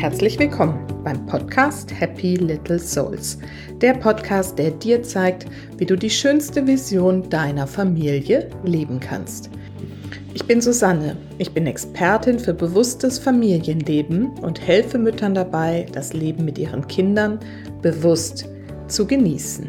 herzlich willkommen beim Podcast Happy Little Souls. Der Podcast, der dir zeigt, wie du die schönste Vision deiner Familie leben kannst. Ich bin Susanne, ich bin Expertin für bewusstes Familienleben und helfe Müttern dabei, das Leben mit ihren Kindern bewusst zu genießen.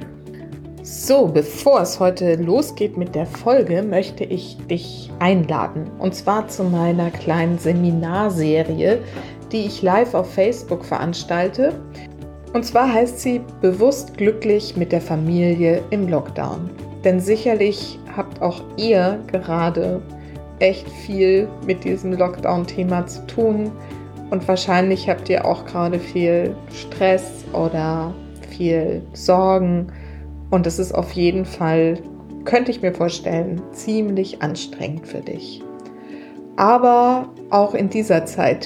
So, bevor es heute losgeht mit der Folge, möchte ich dich einladen. Und zwar zu meiner kleinen Seminarserie, die ich live auf Facebook veranstalte. Und zwar heißt sie Bewusst glücklich mit der Familie im Lockdown. Denn sicherlich habt auch ihr gerade echt viel mit diesem Lockdown-Thema zu tun. Und wahrscheinlich habt ihr auch gerade viel Stress oder viel Sorgen. Und es ist auf jeden Fall, könnte ich mir vorstellen, ziemlich anstrengend für dich. Aber auch in dieser Zeit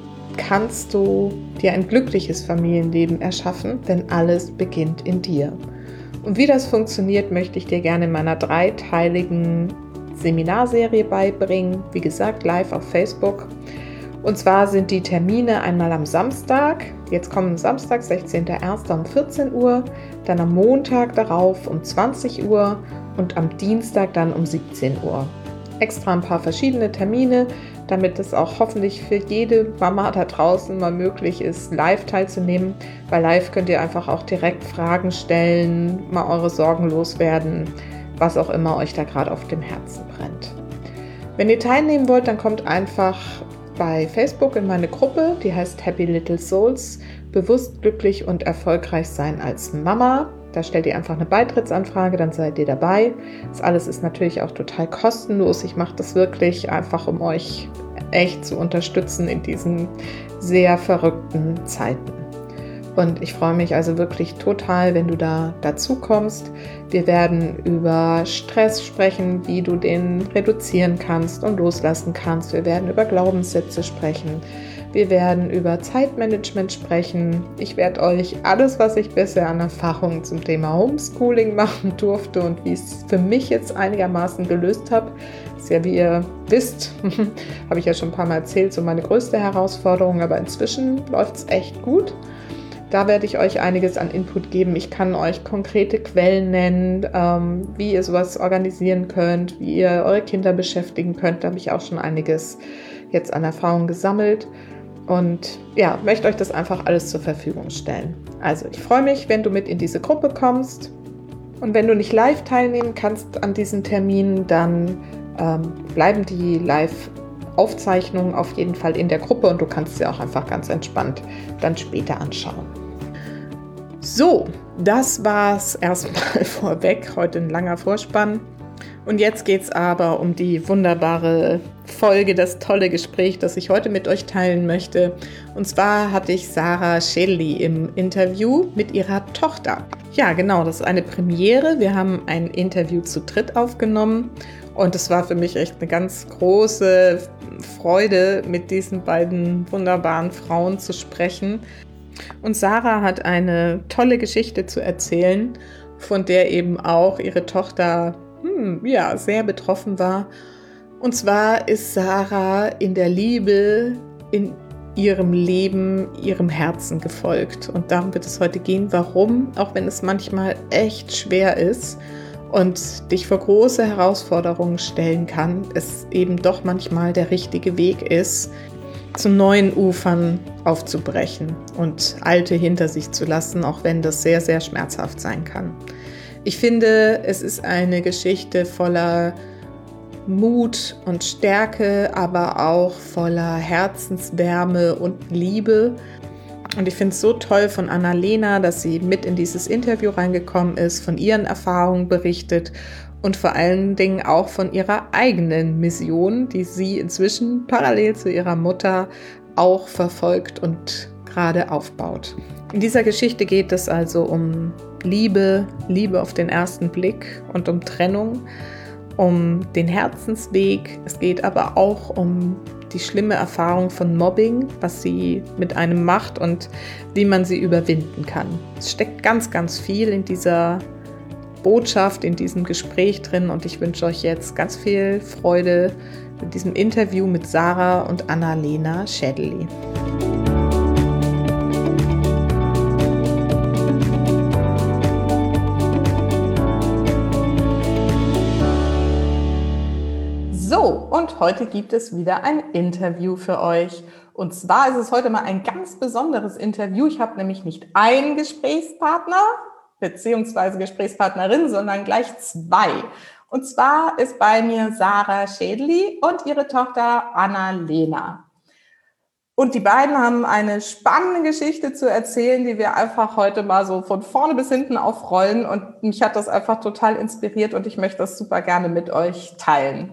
kannst du dir ein glückliches Familienleben erschaffen, denn alles beginnt in dir. Und wie das funktioniert, möchte ich dir gerne in meiner 3-teiligen Seminarserie beibringen. Wie gesagt, live auf Facebook. Und zwar sind die Termine einmal am Samstag, jetzt kommen Samstag, 16.01. um 14 Uhr, dann am Montag darauf um 20 Uhr und am Dienstag dann um 17 Uhr. Extra ein paar verschiedene Termine, damit es auch hoffentlich für jede Mama da draußen mal möglich ist, live teilzunehmen. Bei live könnt ihr einfach auch direkt Fragen stellen, mal eure Sorgen loswerden, was auch immer euch da gerade auf dem Herzen brennt. Wenn ihr teilnehmen wollt, dann kommt einfach bei Facebook in meine Gruppe, die heißt Happy Little Souls, bewusst glücklich und erfolgreich sein als Mama. Da stellt ihr einfach eine Beitrittsanfrage, dann seid ihr dabei. Das alles ist natürlich auch total kostenlos. Ich mache das wirklich einfach, um euch echt zu unterstützen in diesen sehr verrückten Zeiten. Und ich freue mich also wirklich total, wenn du da dazu kommst. Wir werden über Stress sprechen, wie du den reduzieren kannst und loslassen kannst. Wir werden über Glaubenssätze sprechen. Wir werden über Zeitmanagement sprechen. Ich werde euch alles, was ich bisher an Erfahrungen zum Thema Homeschooling machen durfte und wie ich es für mich jetzt einigermaßen gelöst habe, ist ja, wie ihr wisst, habe ich ja schon ein paar Mal erzählt, so meine größte Herausforderung, aber inzwischen läuft es echt gut. Da werde ich euch einiges an Input geben. Ich kann euch konkrete Quellen nennen, wie ihr sowas organisieren könnt, wie ihr eure Kinder beschäftigen könnt. Da habe ich auch schon einiges jetzt an Erfahrung gesammelt. Und ja, möchte euch das einfach alles zur Verfügung stellen. Also ich freue mich, wenn du mit in diese Gruppe kommst. Und wenn du nicht live teilnehmen kannst an diesen Terminen, dann bleiben die Live-Aufzeichnungen auf jeden Fall in der Gruppe und du kannst sie auch einfach ganz entspannt dann später anschauen. So, das war's erstmal vorweg. Heute ein langer Vorspann. Und jetzt geht's aber um die wunderbare Folge, das tolle Gespräch, das ich heute mit euch teilen möchte. Und zwar hatte ich Sarah Schädeli im Interview mit ihrer Tochter. Ja, genau, das ist eine Premiere. Wir haben ein Interview zu dritt aufgenommen. Und es war für mich echt eine ganz große Freude, mit diesen beiden wunderbaren Frauen zu sprechen. Und Sarah hat eine tolle Geschichte zu erzählen, von der eben auch ihre Tochter sehr betroffen war. Und zwar ist Sarah in der Liebe, in ihrem Leben, ihrem Herzen gefolgt. Und darum wird es heute gehen, warum, auch wenn es manchmal echt schwer ist und dich vor große Herausforderungen stellen kann, es eben doch manchmal der richtige Weg ist, zu neuen Ufern aufzubrechen und alte hinter sich zu lassen, auch wenn das sehr, sehr schmerzhaft sein kann. Ich finde, es ist eine Geschichte voller Mut und Stärke, aber auch voller Herzenswärme und Liebe. Und ich finde es so toll von Annalena, dass sie mit in dieses Interview reingekommen ist, von ihren Erfahrungen berichtet und vor allen Dingen auch von ihrer eigenen Mission, die sie inzwischen parallel zu ihrer Mutter auch verfolgt und gerade aufbaut. In dieser Geschichte geht es also um Liebe auf den ersten Blick und um Trennung, um den Herzensweg. Es geht aber auch um die schlimme Erfahrung von Mobbing, was sie mit einem macht und wie man sie überwinden kann. Es steckt ganz, ganz viel in dieser Botschaft, in diesem Gespräch drin und ich wünsche euch jetzt ganz viel Freude mit diesem Interview mit Sarah und Annalena Schädeli. So, und heute gibt es wieder ein Interview für euch. Und zwar ist es heute mal ein ganz besonderes Interview. Ich habe nämlich nicht einen Gesprächspartner beziehungsweise Gesprächspartnerin, sondern gleich zwei. Und zwar ist bei mir Sarah Schädeli und ihre Tochter Anna-Lena. Und die beiden haben eine spannende Geschichte zu erzählen, die wir einfach heute mal so von vorne bis hinten aufrollen. Und mich hat das einfach total inspiriert und ich möchte das super gerne mit euch teilen.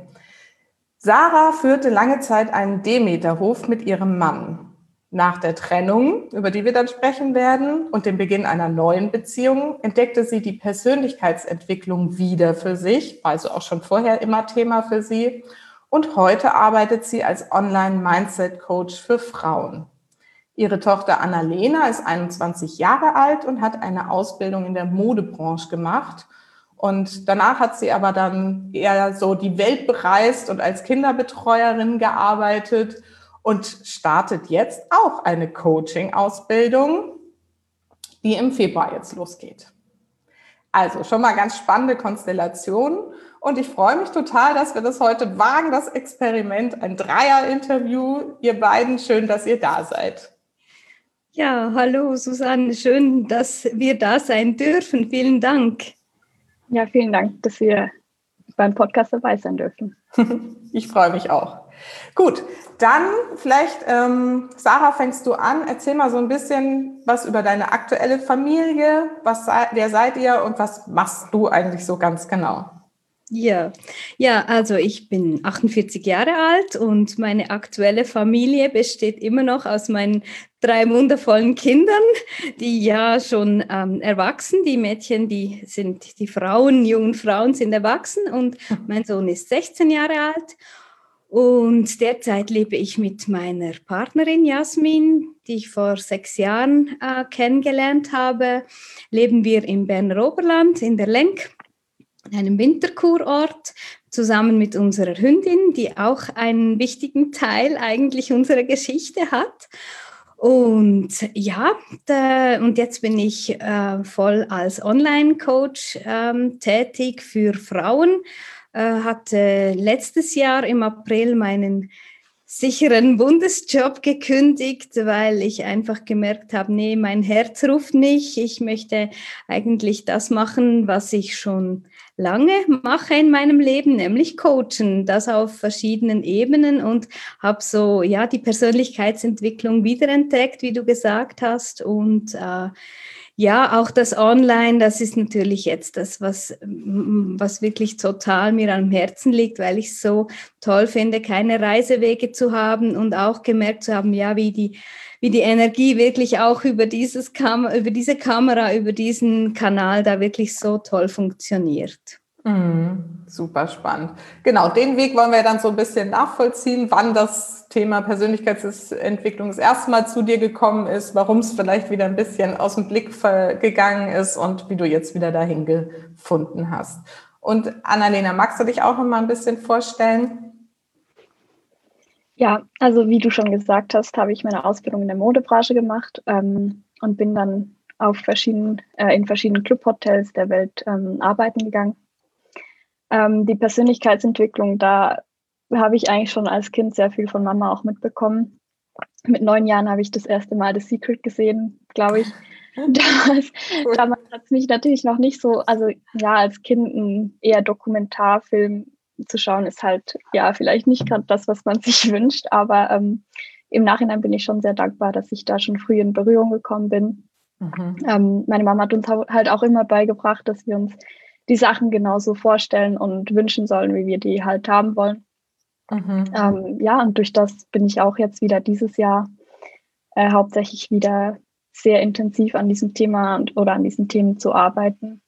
Sarah führte lange Zeit einen Demeterhof mit ihrem Mann. Nach der Trennung, über die wir dann sprechen werden, und dem Beginn einer neuen Beziehung, entdeckte sie die Persönlichkeitsentwicklung wieder für sich, also auch schon vorher immer Thema für sie. Und heute arbeitet sie als Online-Mindset-Coach für Frauen. Ihre Tochter Anna-Lena ist 21 Jahre alt und hat eine Ausbildung in der Modebranche gemacht. Und danach hat sie aber dann eher so die Welt bereist und als Kinderbetreuerin gearbeitet und startet jetzt auch eine Coaching-Ausbildung, die im Februar jetzt losgeht. Also schon mal ganz spannende Konstellation und ich freue mich total, dass wir das heute wagen, das Experiment, ein Dreier-Interview. Ihr beiden, schön, dass ihr da seid. Ja, hallo Susanne, schön, dass wir da sein dürfen. Vielen Dank. Ja, vielen Dank, dass wir beim Podcast dabei sein dürfen. Ich freue mich auch. Gut, dann vielleicht, Sarah, fängst du an. Erzähl mal so ein bisschen was über deine aktuelle Familie. Wer seid ihr und was machst du eigentlich so ganz genau? Ja, also ich bin 48 Jahre alt und meine aktuelle Familie besteht immer noch aus meinen 3 wundervollen Kindern, die ja schon erwachsen, die Mädchen, die jungen Frauen sind erwachsen und mein Sohn ist 16 Jahre alt. Und derzeit lebe ich mit meiner Partnerin Jasmin, die ich vor 6 Jahren kennengelernt habe. Leben wir im Berner Oberland in der Lenk, einem Winterkurort, zusammen mit unserer Hündin, die auch einen wichtigen Teil eigentlich unserer Geschichte hat. Und ja, und jetzt bin ich voll als Online-Coach tätig für Frauen. Hatte letztes Jahr im April meinen sicheren Bundesjob gekündigt, weil ich einfach gemerkt habe, nee, mein Herz ruft nicht. Ich möchte eigentlich das machen, was ich schon lange mache in meinem Leben, nämlich coachen, das auf verschiedenen Ebenen und habe so, ja, die Persönlichkeitsentwicklung wiederentdeckt, wie du gesagt hast und ja, auch das Online, das ist natürlich jetzt das, was wirklich total mir am Herzen liegt, weil ich es so toll finde, keine Reisewege zu haben und auch gemerkt zu haben, ja, wie die Energie wirklich auch über diese Kamera, über diesen Kanal da wirklich so toll funktioniert. Super spannend. Genau, den Weg wollen wir dann so ein bisschen nachvollziehen, wann das Thema Persönlichkeitsentwicklung das erste Mal zu dir gekommen ist, warum es vielleicht wieder ein bisschen aus dem Blick gegangen ist und wie du jetzt wieder dahin gefunden hast. Und Anna-Lena, magst du dich auch noch mal ein bisschen vorstellen? Ja, also wie du schon gesagt hast, habe ich meine Ausbildung in der Modebranche gemacht und bin dann in verschiedenen Clubhotels der Welt arbeiten gegangen. Die Persönlichkeitsentwicklung, da habe ich eigentlich schon als Kind sehr viel von Mama auch mitbekommen. Mit 9 Jahren habe ich das erste Mal The Secret gesehen, glaube ich. Damals hat es mich natürlich noch nicht so, also ja, als Kind ein eher Dokumentarfilm zu schauen, ist halt ja vielleicht nicht gerade das, was man sich wünscht, aber im Nachhinein bin ich schon sehr dankbar, dass ich da schon früh in Berührung gekommen bin. Meine Mama hat uns halt auch immer beigebracht, dass wir uns die Sachen genauso vorstellen und wünschen sollen, wie wir die halt haben wollen. Ja, und durch das bin ich auch jetzt wieder dieses Jahr hauptsächlich wieder sehr intensiv an diesem Thema oder an diesen Themen zu arbeiten.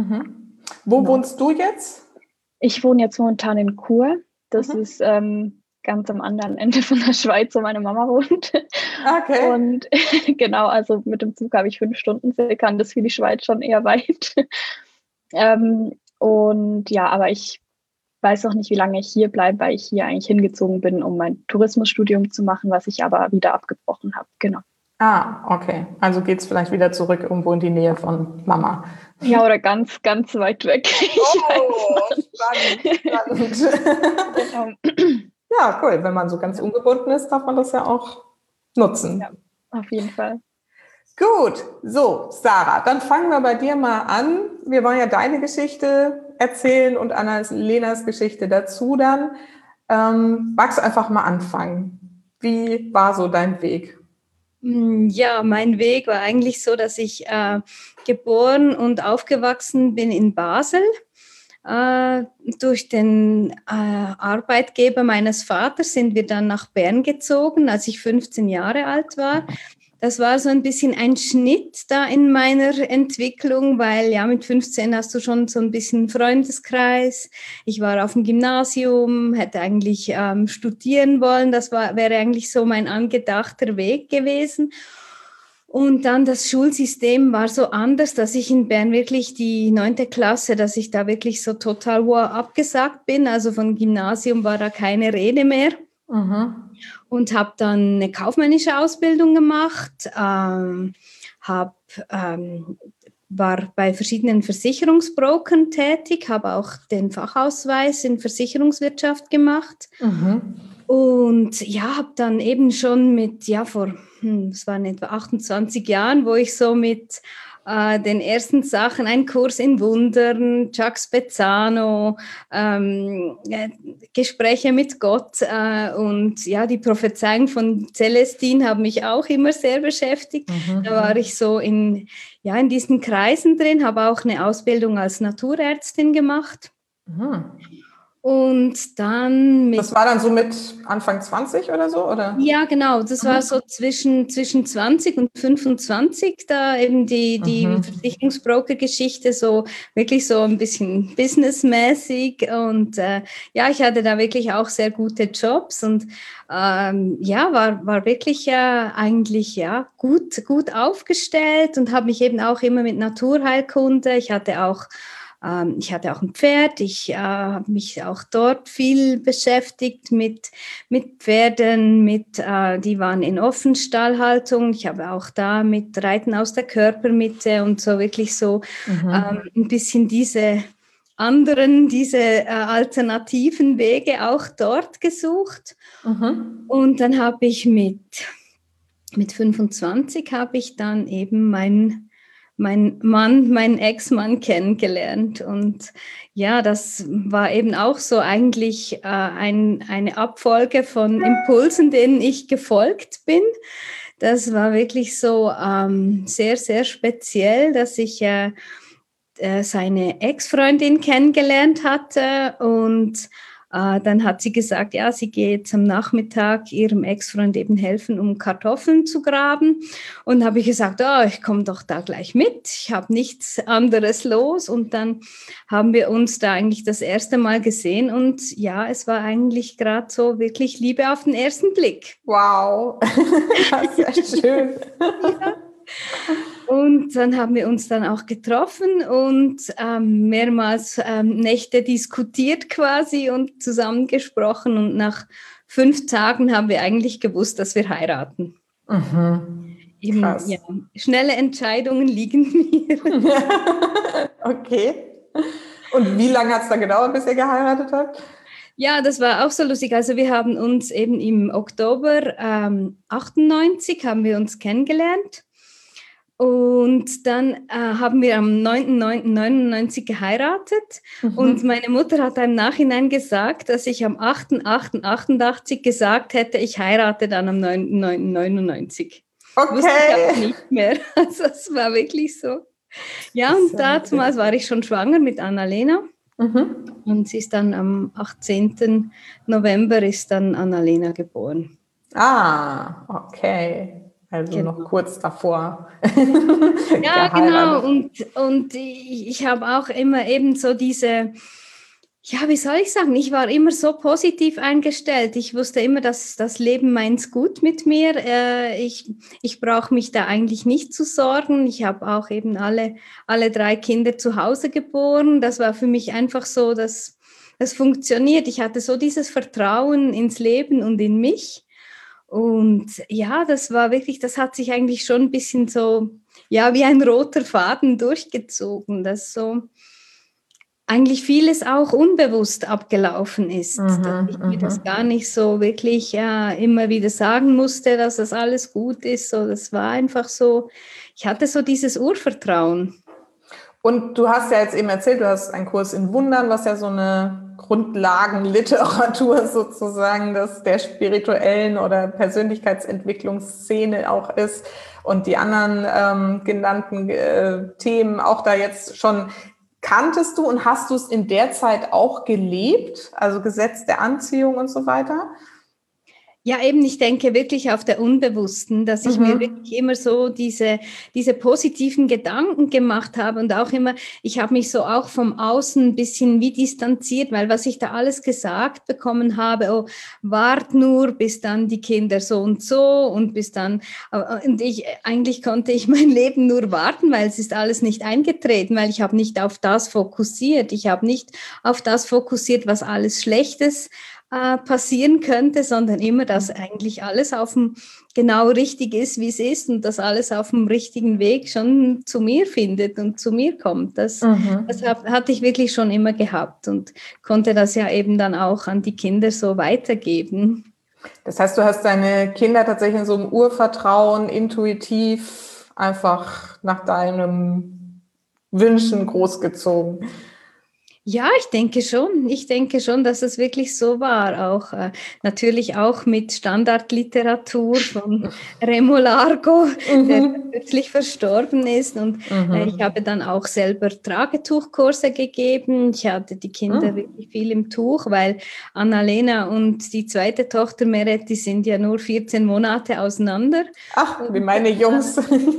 Wo wohnst du jetzt? Ich wohne jetzt momentan in Chur. Das ist ganz am anderen Ende von der Schweiz, wo meine Mama wohnt. Okay. Und genau, also mit dem Zug habe ich 5 Stunden circa, und das ist für die Schweiz schon eher weit. Und ja, aber ich weiß noch nicht, wie lange ich hier bleibe, weil ich hier eigentlich hingezogen bin, um mein Tourismusstudium zu machen, was ich aber wieder abgebrochen habe. Genau. Okay. Also geht es vielleicht wieder zurück irgendwo in die Nähe von Mama. Ja, oder ganz, ganz weit weg. Spannend. Genau. Ja, cool. Wenn man so ganz ungebunden ist, darf man das ja auch nutzen. Ja, auf jeden Fall. Gut, so, Sarah, dann fangen wir bei dir mal an. Wir wollen ja deine Geschichte erzählen und Anna-Lenas Geschichte dazu dann. Magst du einfach mal anfangen? Wie war so dein Weg? Ja, mein Weg war eigentlich so, dass ich geboren und aufgewachsen bin in Basel. Durch den Arbeitgeber meines Vaters sind wir dann nach Bern gezogen, als ich 15 Jahre alt war. Das war so ein bisschen ein Schnitt da in meiner Entwicklung, weil ja mit 15 hast du schon so ein bisschen Freundeskreis. Ich war auf dem Gymnasium, hätte eigentlich studieren wollen. Wäre eigentlich so mein angedachter Weg gewesen. Und dann das Schulsystem war so anders, dass ich in Bern wirklich die 9. Klasse, dass ich da wirklich so total abgesagt bin. Also von Gymnasium war da keine Rede mehr. Und habe dann eine kaufmännische Ausbildung gemacht, war bei verschiedenen Versicherungsbrokern tätig, habe auch den Fachausweis in Versicherungswirtschaft gemacht. Und ja, habe dann eben schon es waren etwa 28 Jahren, wo ich so mit den ersten Sachen, ein Kurs in Wundern, Jacques Spezzano, Gespräche mit Gott und ja, die Prophezeiung von Celestine haben mich auch immer sehr beschäftigt. Da war ich so in diesen Kreisen drin, habe auch eine Ausbildung als Naturärztin gemacht. Und dann das war dann so mit Anfang 20 oder so, oder? Ja, genau. Das war so zwischen 20 und 25, da eben die Versicherungsbroker-Geschichte so wirklich so ein bisschen businessmäßig. Und ich hatte da wirklich auch sehr gute Jobs und war wirklich eigentlich gut aufgestellt und habe mich eben auch immer mit Naturheilkunde. Ich hatte auch ein Pferd, ich habe mich auch dort viel beschäftigt mit Pferden, die waren in Offenstallhaltung. Ich habe auch da mit Reiten aus der Körpermitte und so wirklich so ein bisschen diese alternativen Wege auch dort gesucht. Und dann habe ich mit 25 habe ich dann eben meinen Ex-Mann kennengelernt. Und ja, das war eben auch so eigentlich eine Abfolge von Impulsen, denen ich gefolgt bin. Das war wirklich so sehr, sehr speziell, dass ich seine Ex-Freundin kennengelernt hatte und dann hat sie gesagt, ja, sie geht am Nachmittag ihrem Ex-Freund eben helfen, um Kartoffeln zu graben. Und habe ich gesagt, ich komme doch da gleich mit. Ich habe nichts anderes los. Und dann haben wir uns da eigentlich das erste Mal gesehen. Und ja, es war eigentlich gerade so wirklich Liebe auf den ersten Blick. Wow, das ist ja schön. Ja. Und dann haben wir uns dann auch getroffen und mehrmals Nächte diskutiert quasi und zusammengesprochen. Und nach 5 Tagen haben wir eigentlich gewusst, dass wir heiraten. Krass. Ja, schnelle Entscheidungen liegen mir. Okay. Und wie lange hat es dann gedauert, bis ihr geheiratet habt? Ja, das war auch so lustig. Also wir haben uns eben im Oktober 98 haben wir uns kennengelernt. Und dann haben wir am 9.9.99 geheiratet und meine Mutter hat im Nachhinein gesagt, dass ich am 8.8.88 gesagt hätte, ich heirate dann am 9.9.99. Okay. Wusste ich aber nicht mehr. Also es war wirklich so. Ja, und damals war ich schon schwanger mit Anna-Lena und sie ist dann am 18. November ist dann Anna-Lena geboren. Ah, okay. Also noch kurz davor. Ja, genau. Und ich habe auch immer eben so diese, wie soll ich sagen, ich war immer so positiv eingestellt. Ich wusste immer, dass das Leben meint's gut mit mir. Ich brauche mich da eigentlich nicht zu sorgen. Ich habe auch eben alle 3 Kinder zu Hause geboren. Das war für mich einfach so, dass das funktioniert. Ich hatte so dieses Vertrauen ins Leben und in mich. Und ja, das hat sich eigentlich schon ein bisschen so, wie ein roter Faden durchgezogen. Das so, eigentlich vieles auch unbewusst abgelaufen ist, dass ich mir das Mhm. gar nicht so wirklich immer wieder sagen musste, dass das alles gut ist. So, das war einfach so, ich hatte so dieses Urvertrauen. Und du hast ja jetzt eben erzählt, du hast einen Kurs in Wundern, was ja so eine Grundlagenliteratur sozusagen der spirituellen oder Persönlichkeitsentwicklungsszene auch ist und die anderen genannten Themen auch da jetzt schon. Kanntest du und hast du es in der Zeit auch gelebt? Also Gesetz der Anziehung und so weiter? Ja, eben, ich denke wirklich auf der Unbewussten, dass ich mir wirklich immer so diese positiven Gedanken gemacht habe und auch immer, ich habe mich so auch vom Außen ein bisschen wie distanziert, weil was ich da alles gesagt bekommen habe, oh, wart nur, bis dann die Kinder so und bis dann, und eigentlich konnte ich mein Leben nur warten, weil es ist alles nicht eingetreten, weil ich habe nicht auf das fokussiert, ich habe nicht auf das fokussiert, was alles Schlechtes passieren könnte, sondern immer, dass eigentlich alles auf dem genau richtig ist, wie es ist und dass alles auf dem richtigen Weg schon zu mir findet und zu mir kommt. Das hatte ich wirklich schon immer gehabt und konnte das ja eben dann auch an die Kinder so weitergeben. Das heißt, du hast deine Kinder tatsächlich in so einem Urvertrauen, intuitiv einfach nach deinen Wünschen großgezogen. Ja, ich denke schon. Ich denke schon, dass es wirklich so war. Auch natürlich auch mit Standardliteratur von Remo Largo, der kürzlich verstorben ist. Und ich habe dann auch selber Tragetuchkurse gegeben. Ich hatte die Kinder wirklich viel im Tuch, weil Annalena und die zweite Tochter Meret, die sind ja nur 14 Monate auseinander. Ach, wie Und meine Jungs.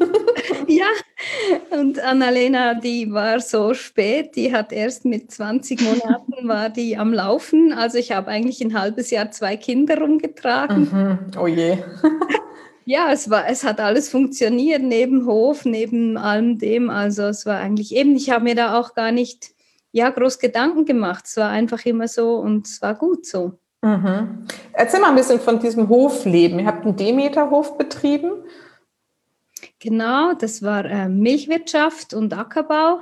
ja, und Annalena, die war so spät, die hat erst mit 20 Monaten war die am Laufen. Also ich habe eigentlich ein halbes Jahr 2 Kinder rumgetragen. Oh je. Ja, es hat alles funktioniert, neben Hof, neben allem dem. Also es war eigentlich eben, ich habe mir da auch gar nicht, groß Gedanken gemacht. Es war einfach immer so und es war gut so. Erzähl mal ein bisschen von diesem Hofleben. Ihr habt einen Demeterhof betrieben. Genau, das war Milchwirtschaft und Ackerbau.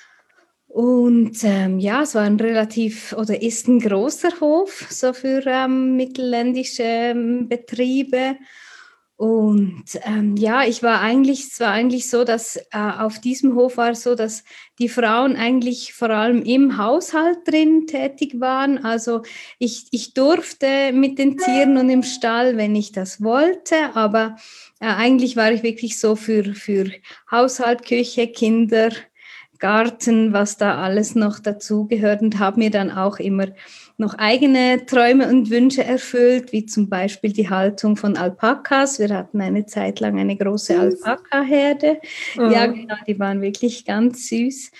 Und es war ein ist ein großer Hof, so für mittelländische Betriebe. Und es war eigentlich so, dass auf diesem Hof war es so, dass die Frauen eigentlich vor allem im Haushalt drin tätig waren. Also ich durfte mit den Tieren und im Stall, wenn ich das wollte, aber eigentlich war ich wirklich so für Haushalt, Küche, Kinder, Garten, was da alles noch dazugehört und habe mir dann auch immer noch eigene Träume und Wünsche erfüllt, wie zum Beispiel die Haltung von Alpakas. Wir hatten eine Zeit lang eine große Alpaka-Herde. Ja, genau, die waren wirklich ganz süß.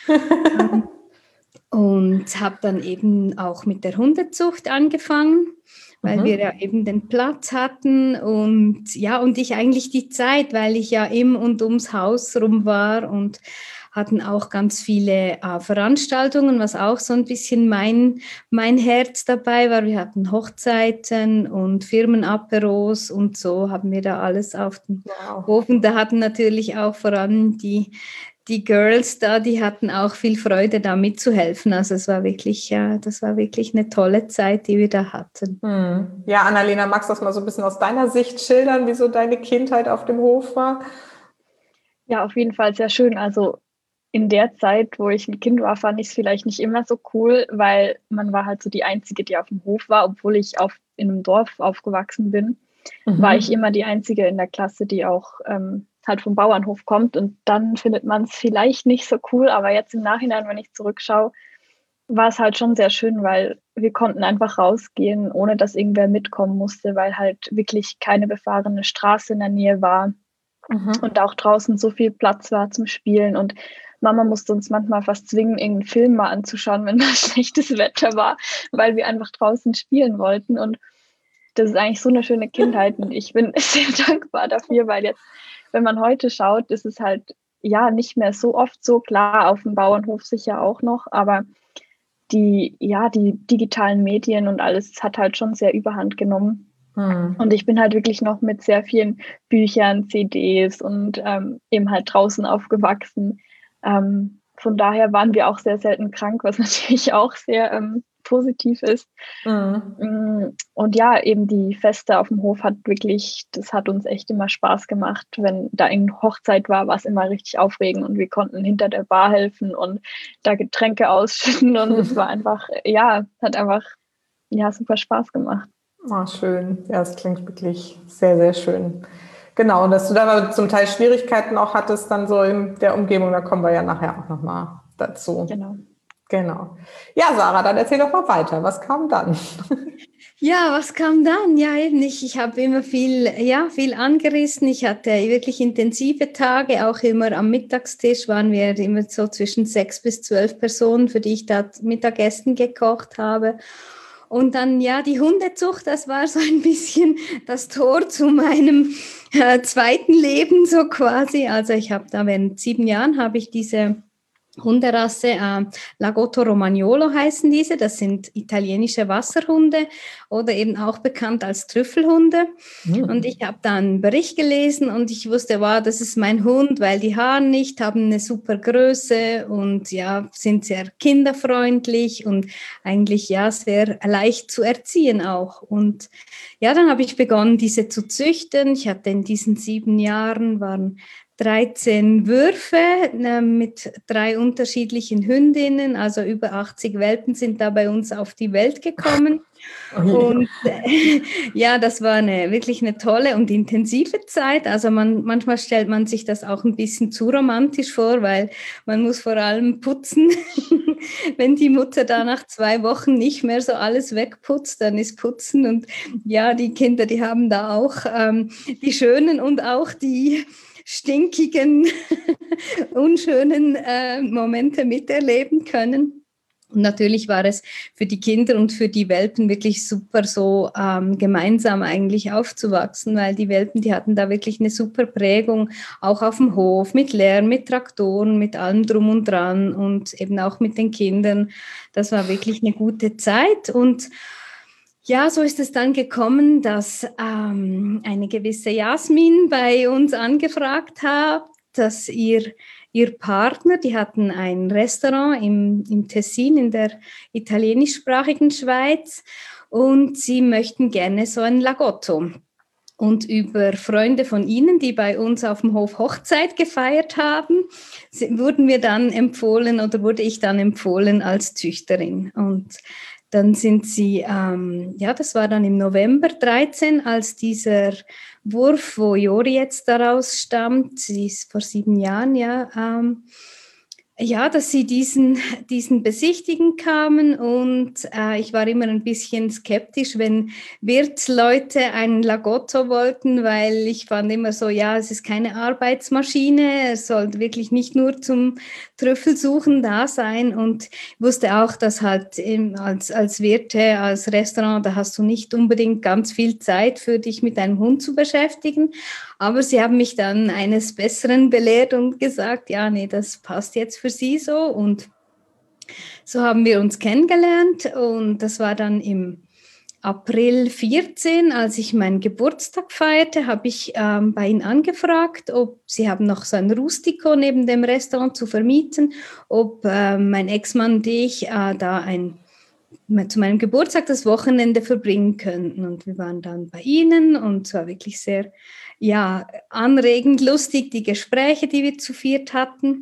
Und habe dann eben auch mit der Hundezucht angefangen, weil wir ja eben den Platz hatten und ich eigentlich die Zeit, weil ich ja im und ums Haus rum war und hatten auch ganz viele Veranstaltungen, was auch so ein bisschen mein Herz dabei war. Wir hatten Hochzeiten und Firmenaperos und so haben wir da alles auf dem Hof. Und da hatten natürlich auch vor allem die Girls da, die hatten auch viel Freude, da mitzuhelfen. Also das war wirklich eine tolle Zeit, die wir da hatten. Ja, Annalena, magst du das mal so ein bisschen aus deiner Sicht schildern, wie so deine Kindheit auf dem Hof war? Ja, auf jeden Fall sehr schön. Also in der Zeit, wo ich ein Kind war, fand ich es vielleicht nicht immer so cool, weil man war halt so die Einzige, die auf dem Hof war, obwohl ich in einem Dorf aufgewachsen bin, war ich immer die Einzige in der Klasse, die auch halt vom Bauernhof kommt. Und dann findet man es vielleicht nicht so cool, aber jetzt im Nachhinein, wenn ich zurückschaue, war es halt schon sehr schön, weil wir konnten einfach rausgehen, ohne dass irgendwer mitkommen musste, weil halt wirklich keine befahrene Straße in der Nähe war und auch draußen so viel Platz war zum Spielen. Und Mama musste uns manchmal fast zwingen, irgendeinen Film mal anzuschauen, wenn da schlechtes Wetter war, weil wir einfach draußen spielen wollten. Und das ist eigentlich so eine schöne Kindheit. Und ich bin sehr dankbar dafür, weil jetzt, wenn man heute schaut, ist es halt ja nicht mehr so oft so, klar, auf dem Bauernhof sicher auch noch, aber die digitalen Medien und alles hat halt schon sehr überhand genommen. Und ich bin halt wirklich noch mit sehr vielen Büchern, CDs und eben halt draußen aufgewachsen, von daher waren wir auch sehr selten krank, was natürlich auch sehr positiv ist. Und ja, eben die Feste auf dem Hof das hat uns echt immer Spaß gemacht. Wenn da eine Hochzeit war es immer richtig aufregend und wir konnten hinter der Bar helfen und da Getränke ausschütten und es war einfach, hat einfach super Spaß gemacht. Oh, schön. Ja, es klingt wirklich sehr, sehr schön. Genau, und dass du da zum Teil Schwierigkeiten auch hattest, dann so in der Umgebung, da kommen wir ja nachher auch nochmal dazu. Genau. Ja, Sarah, dann erzähl doch mal weiter. Was kam dann? Ja, was kam dann? Ja, eben nicht. Ich habe immer viel angerissen. Ich hatte wirklich intensive Tage. Auch immer am Mittagstisch waren wir immer so zwischen 6 bis 12 Personen, für die ich da Mittagessen gekocht habe. Und dann, die Hundezucht, das war so ein bisschen das Tor zu meinem zweiten Leben, so quasi. Also ich habe da während 7 Jahren habe ich diese Hunderasse, Lagotto Romagnolo heißen diese, das sind italienische Wasserhunde oder eben auch bekannt als Trüffelhunde. Und ich habe da einen Bericht gelesen und ich wusste, wow, das ist mein Hund, weil die Haaren nicht, haben eine super Größe und sind sehr kinderfreundlich und eigentlich sehr leicht zu erziehen auch. Und dann habe ich begonnen, diese zu züchten. Ich hatte in diesen 7 Jahren, waren 13 Würfe mit 3 unterschiedlichen Hündinnen, also über 80 Welpen sind da bei uns auf die Welt gekommen. Und das war wirklich eine tolle und intensive Zeit. Also manchmal stellt man sich das auch ein bisschen zu romantisch vor, weil man muss vor allem putzen. Wenn die Mutter da nach 2 Wochen nicht mehr so alles wegputzt, dann ist Putzen und die Kinder, die haben da auch die schönen und auch die stinkigen, unschönen Momente miterleben können. Und natürlich war es für die Kinder und für die Welpen wirklich super, so gemeinsam eigentlich aufzuwachsen, weil die Welpen, die hatten da wirklich eine super Prägung, auch auf dem Hof, mit Lärm, mit Traktoren, mit allem drum und dran und eben auch mit den Kindern. Das war wirklich eine gute Zeit und so ist es dann gekommen, dass eine gewisse Jasmin bei uns angefragt hat, dass ihr Partner, die hatten ein Restaurant im Tessin, in der italienischsprachigen Schweiz, und sie möchten gerne so ein Lagotto. Und über Freunde von ihnen, die bei uns auf dem Hof Hochzeit gefeiert haben, wurde ich dann empfohlen als Züchterin. Und dann sind sie, das war dann im November 13, als dieser Wurf, wo Jori jetzt daraus stammt, sie ist vor 7 Jahren, dass sie diesen besichtigen kamen und ich war immer ein bisschen skeptisch, wenn Wirtsleute einen Lagotto wollten, weil ich fand immer so, es ist keine Arbeitsmaschine, es sollte wirklich nicht nur zum Trüffelsuchen da sein und wusste auch, dass halt als Wirte, als Restaurant, da hast du nicht unbedingt ganz viel Zeit für dich mit deinem Hund zu beschäftigen, aber sie haben mich dann eines Besseren belehrt und gesagt, das passt jetzt für sie so und so haben wir uns kennengelernt und das war dann im April 14, als ich meinen Geburtstag feierte, habe ich bei ihnen angefragt, ob sie haben noch so ein Rustico neben dem Restaurant zu vermieten, ob mein Ex-Mann und ich da zu meinem Geburtstag das Wochenende verbringen könnten. Und wir waren dann bei ihnen und es war wirklich sehr anregend, lustig, die Gespräche, die wir zu viert hatten.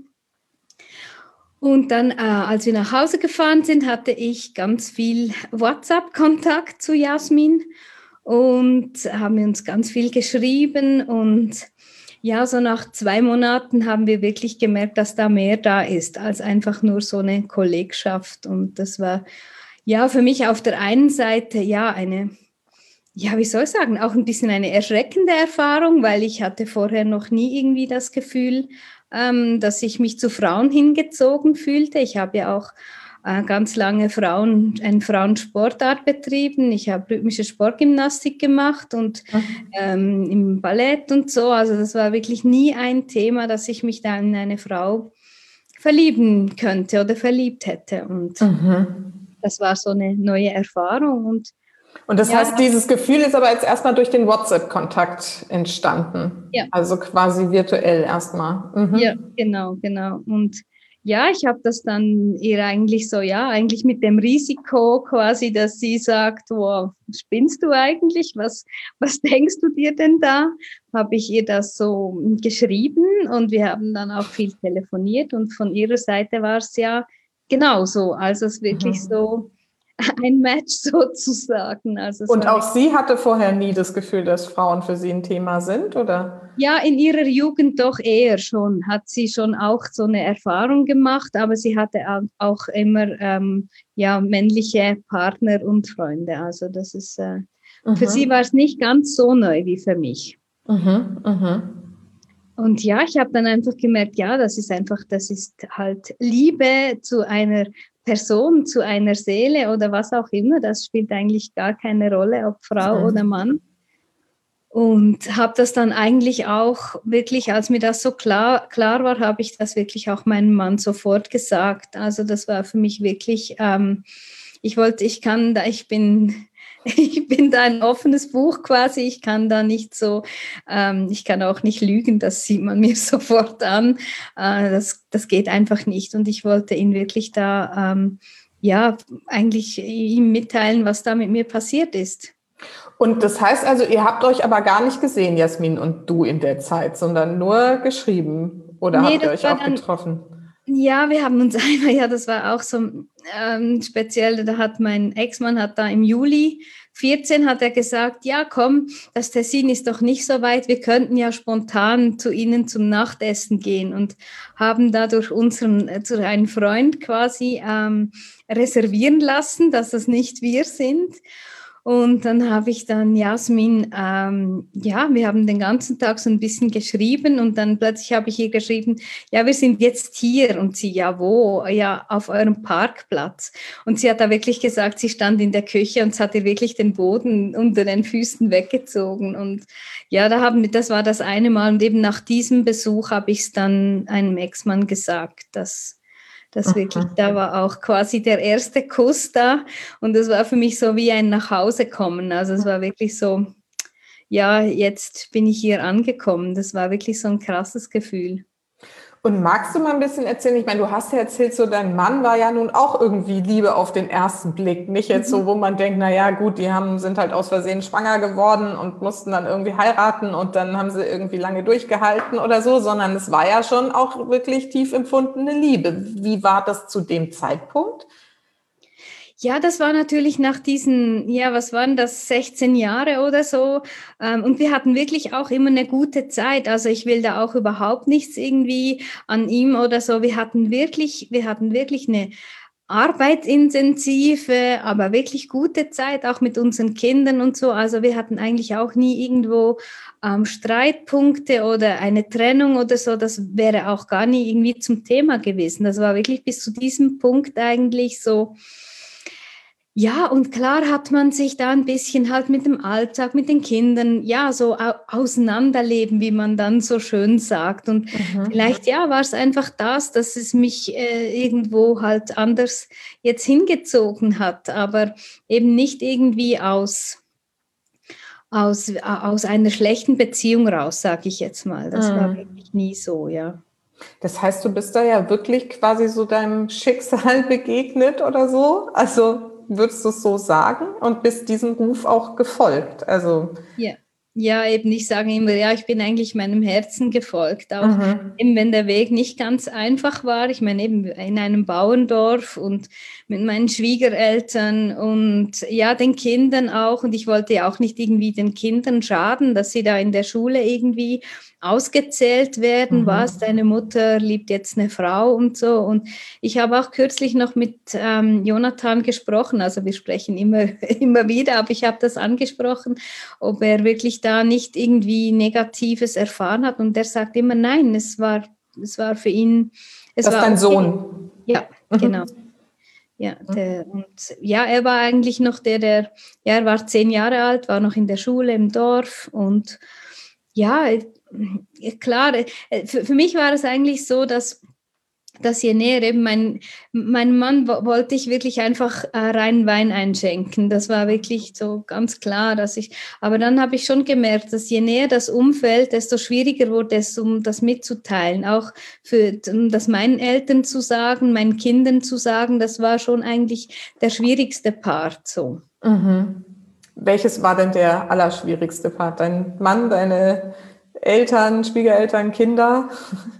Und dann, als wir nach Hause gefahren sind, hatte ich ganz viel WhatsApp-Kontakt zu Jasmin und haben uns ganz viel geschrieben. Und so nach 2 Monaten haben wir wirklich gemerkt, dass da mehr da ist als einfach nur so eine Kollegschaft. Und das war für mich auf der einen Seite eine, wie soll ich sagen, auch ein bisschen eine erschreckende Erfahrung, weil ich hatte vorher noch nie irgendwie das Gefühl, dass ich mich zu Frauen hingezogen fühlte. Ich habe ja auch ganz lange eine Frauensportart betrieben. Ich habe rhythmische Sportgymnastik gemacht und im Ballett und so. Also das war wirklich nie ein Thema, dass ich mich da in eine Frau verlieben könnte oder verliebt hätte. Und das war so eine neue Erfahrung. Und das heißt, dieses Gefühl ist aber jetzt erstmal durch den WhatsApp-Kontakt entstanden. Ja. Also quasi virtuell erstmal. Ja, genau. Und ja, ich habe das dann ihr eigentlich so, ja, eigentlich mit dem Risiko quasi, dass sie sagt, wow, spinnst du eigentlich? Was denkst du dir denn da? Habe ich ihr das so geschrieben und wir haben dann auch viel telefoniert und von ihrer Seite war es ja genauso. Also es ist wirklich so ein Match sozusagen. Also es Und war auch sie hatte vorher nie das Gefühl, dass Frauen für sie ein Thema sind, oder? ja, in ihrer Jugend doch eher schon, hat sie schon auch so eine Erfahrung gemacht, aber sie hatte auch immer ja, männliche Partner und Freunde. Also das ist, für sie war es nicht ganz so neu wie für mich. Und ja, ich habe dann einfach gemerkt, ja, das ist halt Liebe zu einer Person, zu einer Seele oder was auch immer. Das spielt eigentlich gar keine Rolle, ob Frau oder Mann. Und habe das dann eigentlich auch wirklich, als mir das so klar war, habe ich das wirklich auch meinem Mann sofort gesagt. Also das war für mich wirklich, ich bin da ein offenes Buch quasi. Ich kann da nicht so, ich kann auch nicht lügen, das sieht man mir sofort an. Das geht einfach nicht. Und ich wollte ihn wirklich da, ja, eigentlich ihm mitteilen, was da mit mir passiert ist. Und das heißt also, ihr habt euch aber gar nicht gesehen, Jasmin und du in der Zeit, sondern nur geschrieben, oder habt ihr euch auch getroffen? Ja, wir haben uns einmal, ja, das war auch so speziell, da hat mein Ex-Mann da im Juli 14 hat er gesagt, ja komm, das Tessin ist doch nicht so weit, wir könnten ja spontan zu Ihnen zum Nachtessen gehen und haben da durch einen Freund quasi reservieren lassen, dass das nicht wir sind. Und dann habe ich dann Jasmin, ja, wir haben den ganzen Tag so ein bisschen geschrieben und dann plötzlich habe ich ihr geschrieben, ja, wir sind jetzt hier und sie, ja, wo? Ja, auf eurem Parkplatz. Und sie hat da wirklich gesagt, sie stand in der Küche und es hat ihr wirklich den Boden unter den Füßen weggezogen. Und ja, das war das eine Mal und eben nach diesem Besuch habe ich es dann einem Ex-Mann gesagt, dass wirklich, da war auch quasi der erste Kuss da und das war für mich so wie ein Nachhausekommen. Also es war wirklich so, ja, jetzt bin ich hier angekommen. Das war wirklich so ein krasses Gefühl. Und magst du mal ein bisschen erzählen? Ich meine, du hast ja erzählt, so dein Mann war ja nun auch irgendwie Liebe auf den ersten Blick. Nicht jetzt so, wo man denkt, na ja, gut, sind halt aus Versehen schwanger geworden und mussten dann irgendwie heiraten und dann haben sie irgendwie lange durchgehalten oder so, sondern es war ja schon auch wirklich tief empfundene Liebe. Wie war das zu dem Zeitpunkt? Ja, das war natürlich nach diesen, ja, was waren das, 16 Jahre oder so. Und wir hatten wirklich auch immer eine gute Zeit. Also ich will da auch überhaupt nichts irgendwie an ihm oder so. Wir hatten wirklich eine arbeitsintensive, aber wirklich gute Zeit, auch mit unseren Kindern und so. Also wir hatten eigentlich auch nie irgendwo Streitpunkte oder eine Trennung oder so. Das wäre auch gar nie irgendwie zum Thema gewesen. Das war wirklich bis zu diesem Punkt eigentlich so. Ja, und klar hat man sich da ein bisschen halt mit dem Alltag, mit den Kindern, ja, so auseinanderleben, wie man dann so schön sagt. Und vielleicht, ja, war es einfach das, dass es mich irgendwo halt anders jetzt hingezogen hat, aber eben nicht irgendwie aus einer schlechten Beziehung raus, sage ich jetzt mal. Das war wirklich nie so, ja. Das heißt, du bist da ja wirklich quasi so deinem Schicksal begegnet oder so? Also würdest du es so sagen und bist diesem Ruf auch gefolgt? Also ja, eben, ich sage immer, ja, ich bin eigentlich meinem Herzen gefolgt, auch eben wenn der Weg nicht ganz einfach war. Ich meine, eben in einem Bauerndorf und mit meinen Schwiegereltern und ja, den Kindern auch. Und ich wollte ja auch nicht irgendwie den Kindern schaden, dass sie da in der Schule irgendwie ausgezählt werden, was, deine Mutter liebt jetzt eine Frau und so. Und ich habe auch kürzlich noch mit Jonathan gesprochen, also wir sprechen immer wieder, aber ich habe das angesprochen, ob er wirklich da nicht irgendwie Negatives erfahren hat. Und der sagt immer, nein, es war für ihn... Das ist dein Sohn? Ja, genau. Ja, er war eigentlich noch er war 10 Jahre alt, war noch in der Schule im Dorf und ja, klar, für mich war es eigentlich so, dass dass je näher eben mein Mann wollte ich wirklich einfach reinen Wein einschenken. Das war wirklich so ganz klar, aber dann habe ich schon gemerkt, dass je näher das Umfeld, desto schwieriger wurde es, um das mitzuteilen. Auch um das meinen Eltern zu sagen, meinen Kindern zu sagen, das war schon eigentlich der schwierigste Part so. Mhm. Welches war denn der allerschwierigste Part? Dein Mann, deine Eltern, Schwiegereltern, Kinder?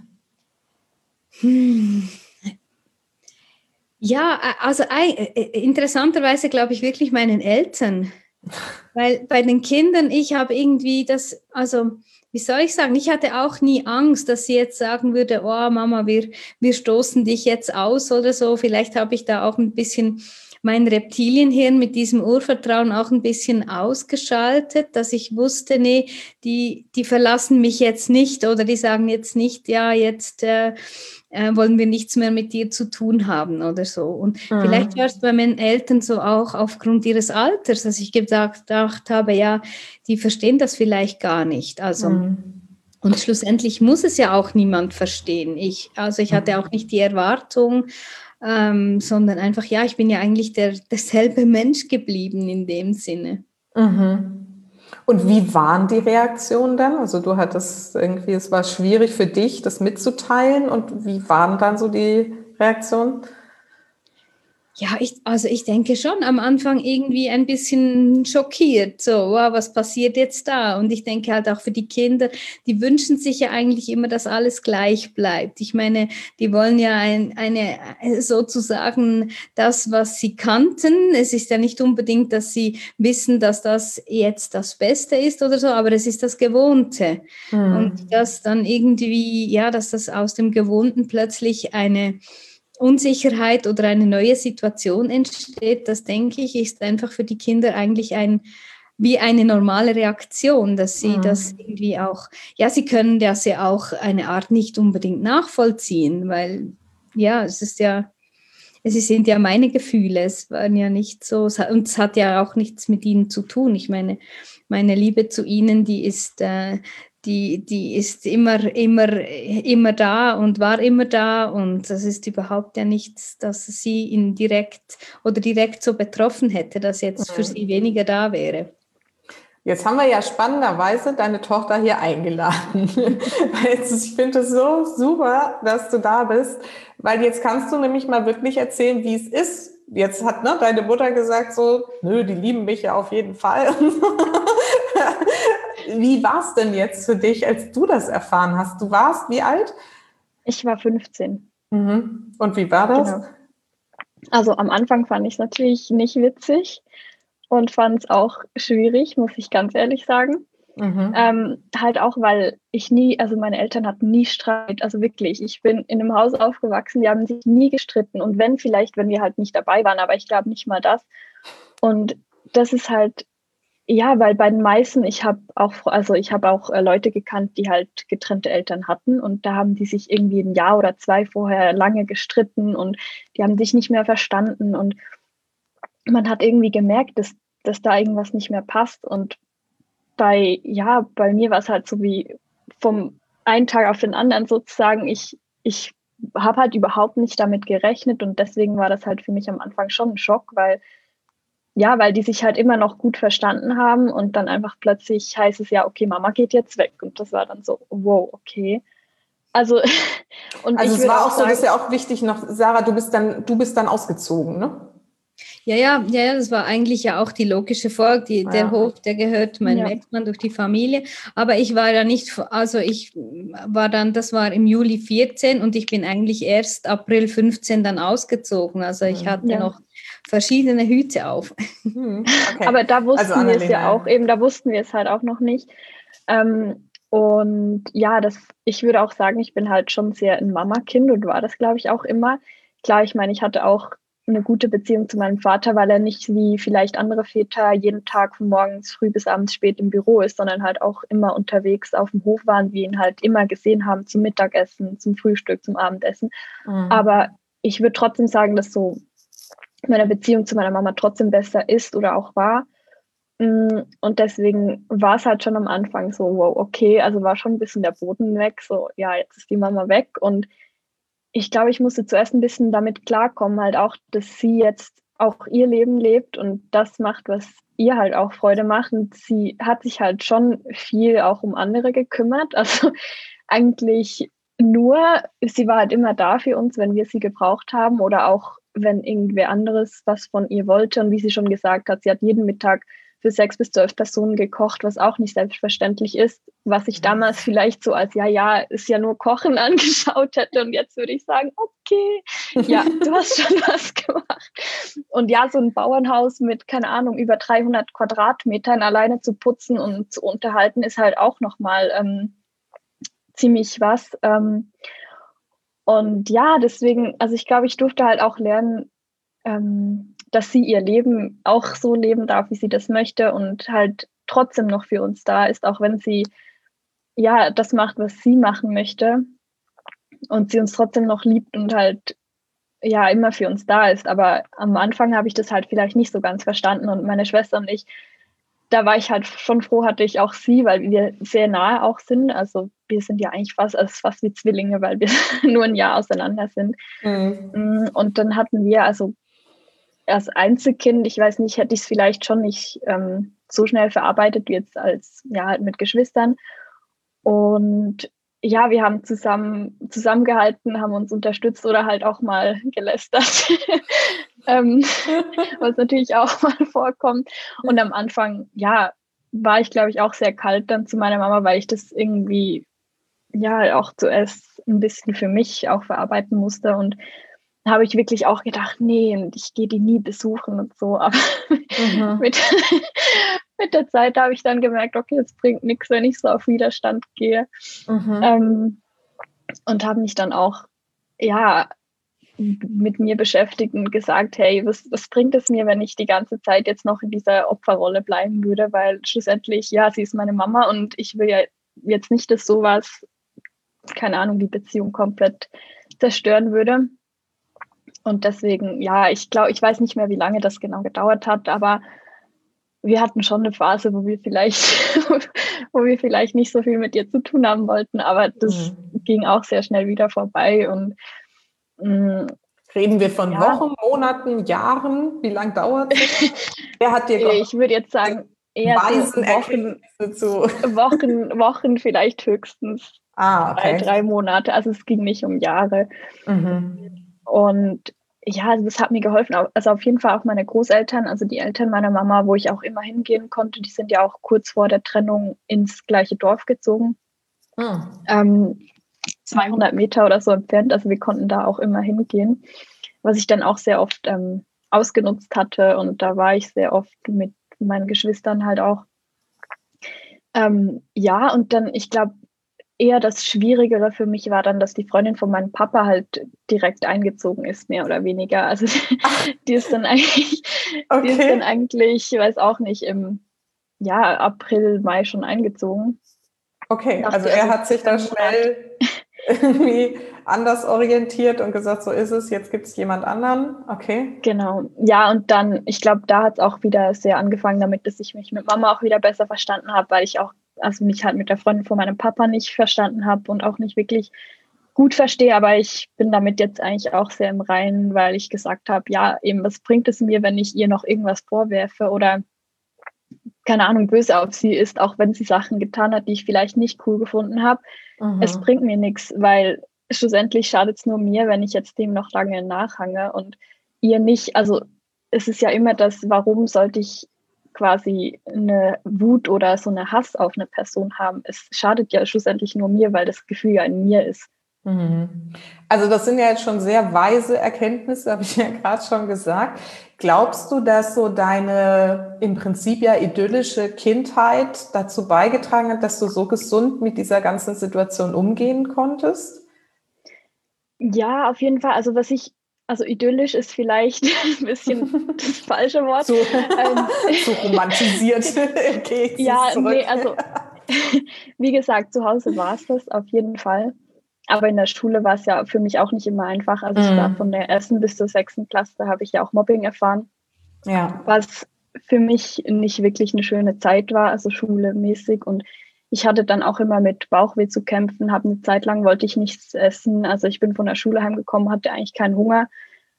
Ja, also interessanterweise glaube ich wirklich meinen Eltern, weil bei den Kindern, ich habe irgendwie wie soll ich sagen, ich hatte auch nie Angst, dass sie jetzt sagen würde, oh Mama, wir stoßen dich jetzt aus oder so. Vielleicht habe ich da auch ein bisschen mein Reptilienhirn mit diesem Urvertrauen auch ein bisschen ausgeschaltet, dass ich wusste, nee, die verlassen mich jetzt nicht oder die sagen jetzt nicht, ja, jetzt wollen wir nichts mehr mit dir zu tun haben oder so. Und vielleicht war es bei meinen Eltern so auch aufgrund ihres Alters, dass ich gedacht habe, ja, die verstehen das vielleicht gar nicht. Also und schlussendlich muss es ja auch niemand verstehen. Ich hatte auch nicht die Erwartung, sondern einfach, ja, ich bin ja eigentlich derselbe Mensch geblieben in dem Sinne. Mhm. Und wie waren die Reaktionen dann? Also du hattest irgendwie, es war schwierig für dich, das mitzuteilen. Und wie waren dann so die Reaktionen? Ja, ich denke schon am Anfang irgendwie ein bisschen schockiert, so, wow, was passiert jetzt da? Und ich denke halt auch für die Kinder, die wünschen sich ja eigentlich immer, dass alles gleich bleibt. Ich meine, die wollen ja sozusagen das, was sie kannten. Es ist ja nicht unbedingt, dass sie wissen, dass das jetzt das Beste ist oder so, aber es ist das Gewohnte. Und dass dann irgendwie, ja, dass das aus dem Gewohnten plötzlich eine Unsicherheit oder eine neue Situation entsteht, das denke ich, ist einfach für die Kinder eigentlich wie eine normale Reaktion, dass sie das irgendwie auch, ja, sie können das ja auch eine Art nicht unbedingt nachvollziehen, weil ja, sind ja meine Gefühle, es waren ja nicht so, und es hat ja auch nichts mit ihnen zu tun. Ich meine Liebe zu ihnen, die ist immer da und war immer da und das ist überhaupt ja nichts, dass sie ihn direkt so betroffen hätte, dass jetzt für sie weniger da wäre. Jetzt haben wir ja spannenderweise deine Tochter hier eingeladen. Ich finde es so super, dass du da bist, weil jetzt kannst du nämlich mal wirklich erzählen, wie es ist. Jetzt hat deine Mutter gesagt so, nö, die lieben mich ja auf jeden Fall. Wie war es denn jetzt für dich, als du das erfahren hast? Du warst wie alt? Ich war 15. Und wie war das? Genau. Also am Anfang fand ich es natürlich nicht witzig und fand es auch schwierig, muss ich ganz ehrlich sagen. Halt auch, weil meine Eltern hatten nie Streit, also wirklich, ich bin in einem Haus aufgewachsen, die haben sich nie gestritten und wenn wir halt nicht dabei waren, aber ich glaube nicht mal das. Und das ist halt, ja, weil bei den meisten, ich habe auch Leute gekannt, die halt getrennte Eltern hatten und da haben die sich irgendwie ein Jahr oder 2 vorher lange gestritten und die haben sich nicht mehr verstanden und man hat irgendwie gemerkt, dass da irgendwas nicht mehr passt und bei mir war es halt so wie vom einen Tag auf den anderen sozusagen, ich habe halt überhaupt nicht damit gerechnet und deswegen war das halt für mich am Anfang schon ein Schock, weil die sich halt immer noch gut verstanden haben und dann einfach plötzlich heißt es ja, okay, Mama geht jetzt weg und das war dann so, wow, okay. Also es war auch so, das ist ja auch wichtig noch, Sarah, du bist dann ausgezogen, ne? Ja, das war eigentlich ja auch die logische Folge. Der Hof, der gehört meinem Ex-Mann durch die Familie. Aber ich war da nicht, das war im Juli 14 und ich bin eigentlich erst April 15 dann ausgezogen. Also ich hatte noch verschiedene Hüte auf. Okay. Aber da wussten wir es ja auch eben, da wussten wir es halt auch noch nicht. Und ja, ich würde auch sagen, ich bin halt schon sehr ein Mama-Kind und war das, glaube ich, auch immer. Klar, ich meine, ich hatte auch eine gute Beziehung zu meinem Vater, weil er nicht wie vielleicht andere Väter jeden Tag von morgens früh bis abends spät im Büro ist, sondern halt auch immer unterwegs auf dem Hof waren, wir ihn halt immer gesehen haben zum Mittagessen, zum Frühstück, zum Abendessen. Aber ich würde trotzdem sagen, dass so meine Beziehung zu meiner Mama trotzdem besser ist oder auch war. Und deswegen war es halt schon am Anfang so, wow, okay, also war schon ein bisschen der Boden weg, so, ja, jetzt ist die Mama weg und ich glaube, ich musste zuerst ein bisschen damit klarkommen, halt auch, dass sie jetzt auch ihr Leben lebt und das macht, was ihr halt auch Freude macht. Und sie hat sich halt schon viel auch um andere gekümmert. Also eigentlich nur, sie war halt immer da für uns, wenn wir sie gebraucht haben oder auch wenn irgendwer anderes was von ihr wollte. Und wie sie schon gesagt hat, sie hat jeden Mittag für 6 bis 12 Personen gekocht, was auch nicht selbstverständlich ist, was ich damals vielleicht so als, ja, ist ja nur Kochen angeschaut hätte. Und jetzt würde ich sagen, okay, ja, du hast schon was gemacht. Und ja, so ein Bauernhaus mit, keine Ahnung, über 300 Quadratmetern alleine zu putzen und zu unterhalten, ist halt auch nochmal ziemlich was. Und ja, deswegen, also ich glaube, ich durfte halt auch lernen, dass sie ihr Leben auch so leben darf, wie sie das möchte und halt trotzdem noch für uns da ist, auch wenn sie ja das macht, was sie machen möchte und sie uns trotzdem noch liebt und halt ja immer für uns da ist. Aber am Anfang habe ich das halt vielleicht nicht so ganz verstanden und meine Schwester und ich, da war ich halt schon froh, hatte ich auch sie, weil wir sehr nahe auch sind. Also wir sind ja eigentlich fast wie Zwillinge, weil wir nur ein Jahr auseinander sind. Und dann hatten wir also als Einzelkind, ich weiß nicht, hätte ich es vielleicht schon nicht so schnell verarbeitet wie jetzt als, ja, halt mit Geschwistern. Und ja, wir haben zusammengehalten, haben uns unterstützt oder halt auch mal gelästert, was natürlich auch mal vorkommt. Und am Anfang, ja, war ich, glaube ich, auch sehr kalt dann zu meiner Mama, weil ich das irgendwie, ja, auch zuerst ein bisschen für mich auch verarbeiten musste und habe ich wirklich auch gedacht, nee, ich gehe die nie besuchen und so. Aber mit der Zeit habe ich dann gemerkt, okay, es bringt nichts, wenn ich so auf Widerstand gehe. Und habe mich dann auch, ja, mit mir beschäftigt und gesagt, hey, was bringt es mir, wenn ich die ganze Zeit jetzt noch in dieser Opferrolle bleiben würde? Weil schlussendlich, ja, sie ist meine Mama und ich will ja jetzt nicht, dass sowas, keine Ahnung, die Beziehung komplett zerstören würde. Und deswegen, ja, ich glaube, ich weiß nicht mehr, wie lange das genau gedauert hat, aber wir hatten schon eine Phase, wo wir vielleicht nicht so viel mit ihr zu tun haben wollten, aber das ging auch sehr schnell wieder vorbei. Und reden wir von Wochen, Monaten, Jahren? Wie lange dauert es? Wer hat dir ich würde jetzt sagen, eher so Wochen vielleicht höchstens 2-3 Monate. Also es ging nicht um Jahre. Und ja, also das hat mir geholfen. Also auf jeden Fall auch meine Großeltern, also die Eltern meiner Mama, wo ich auch immer hingehen konnte, die sind ja auch kurz vor der Trennung ins gleiche Dorf gezogen. 200 Meter oder so entfernt. Also wir konnten da auch immer hingehen, was ich dann auch sehr oft ausgenutzt hatte. Und da war ich sehr oft mit meinen Geschwistern halt auch. Ja, und dann, ich glaube, eher das Schwierigere für mich war dann, dass die Freundin von meinem Papa halt direkt eingezogen ist, mehr oder weniger. Also die ist dann eigentlich, ich weiß auch nicht, im April, Mai schon eingezogen. Okay, also er hat sich da schnell irgendwie anders orientiert und gesagt, so ist es, jetzt gibt es jemand anderen. Okay. Genau. Ja, und dann, ich glaube, da hat es auch wieder sehr angefangen damit, dass ich mich mit Mama auch wieder besser verstanden habe, weil ich auch mich halt mit der Freundin von meinem Papa nicht verstanden habe und auch nicht wirklich gut verstehe, aber ich bin damit jetzt eigentlich auch sehr im Reinen, weil ich gesagt habe, ja, eben, was bringt es mir, wenn ich ihr noch irgendwas vorwerfe oder keine Ahnung, böse auf sie ist, auch wenn sie Sachen getan hat, die ich vielleicht nicht cool gefunden habe. Es bringt mir nichts, weil schlussendlich schadet es nur mir, wenn ich jetzt dem noch lange nachhange und ihr nicht. Also es ist ja immer das, warum sollte ich quasi eine Wut oder so eine Hass auf eine Person haben? Es schadet ja schlussendlich nur mir, weil das Gefühl ja in mir ist. Also das sind ja jetzt schon sehr weise Erkenntnisse, habe ich ja gerade schon gesagt. Glaubst du, dass so deine im Prinzip ja idyllische Kindheit dazu beigetragen hat, dass du so gesund mit dieser ganzen Situation umgehen konntest? Ja, auf jeden Fall. Also idyllisch ist vielleicht ein bisschen das falsche Wort. So romantisiert. Ja, nee, also wie gesagt, zu Hause war es das auf jeden Fall. Aber in der Schule war es ja für mich auch nicht immer einfach. Also ich war von der 1. bis zur 6. Klasse, da habe ich ja auch Mobbing erfahren. Ja. Was für mich nicht wirklich eine schöne Zeit war, also schulemäßig. Und Ich hatte dann auch immer mit Bauchweh zu kämpfen, habe eine Zeit lang wollte ich nichts essen. Also ich bin von der Schule heimgekommen, hatte eigentlich keinen Hunger.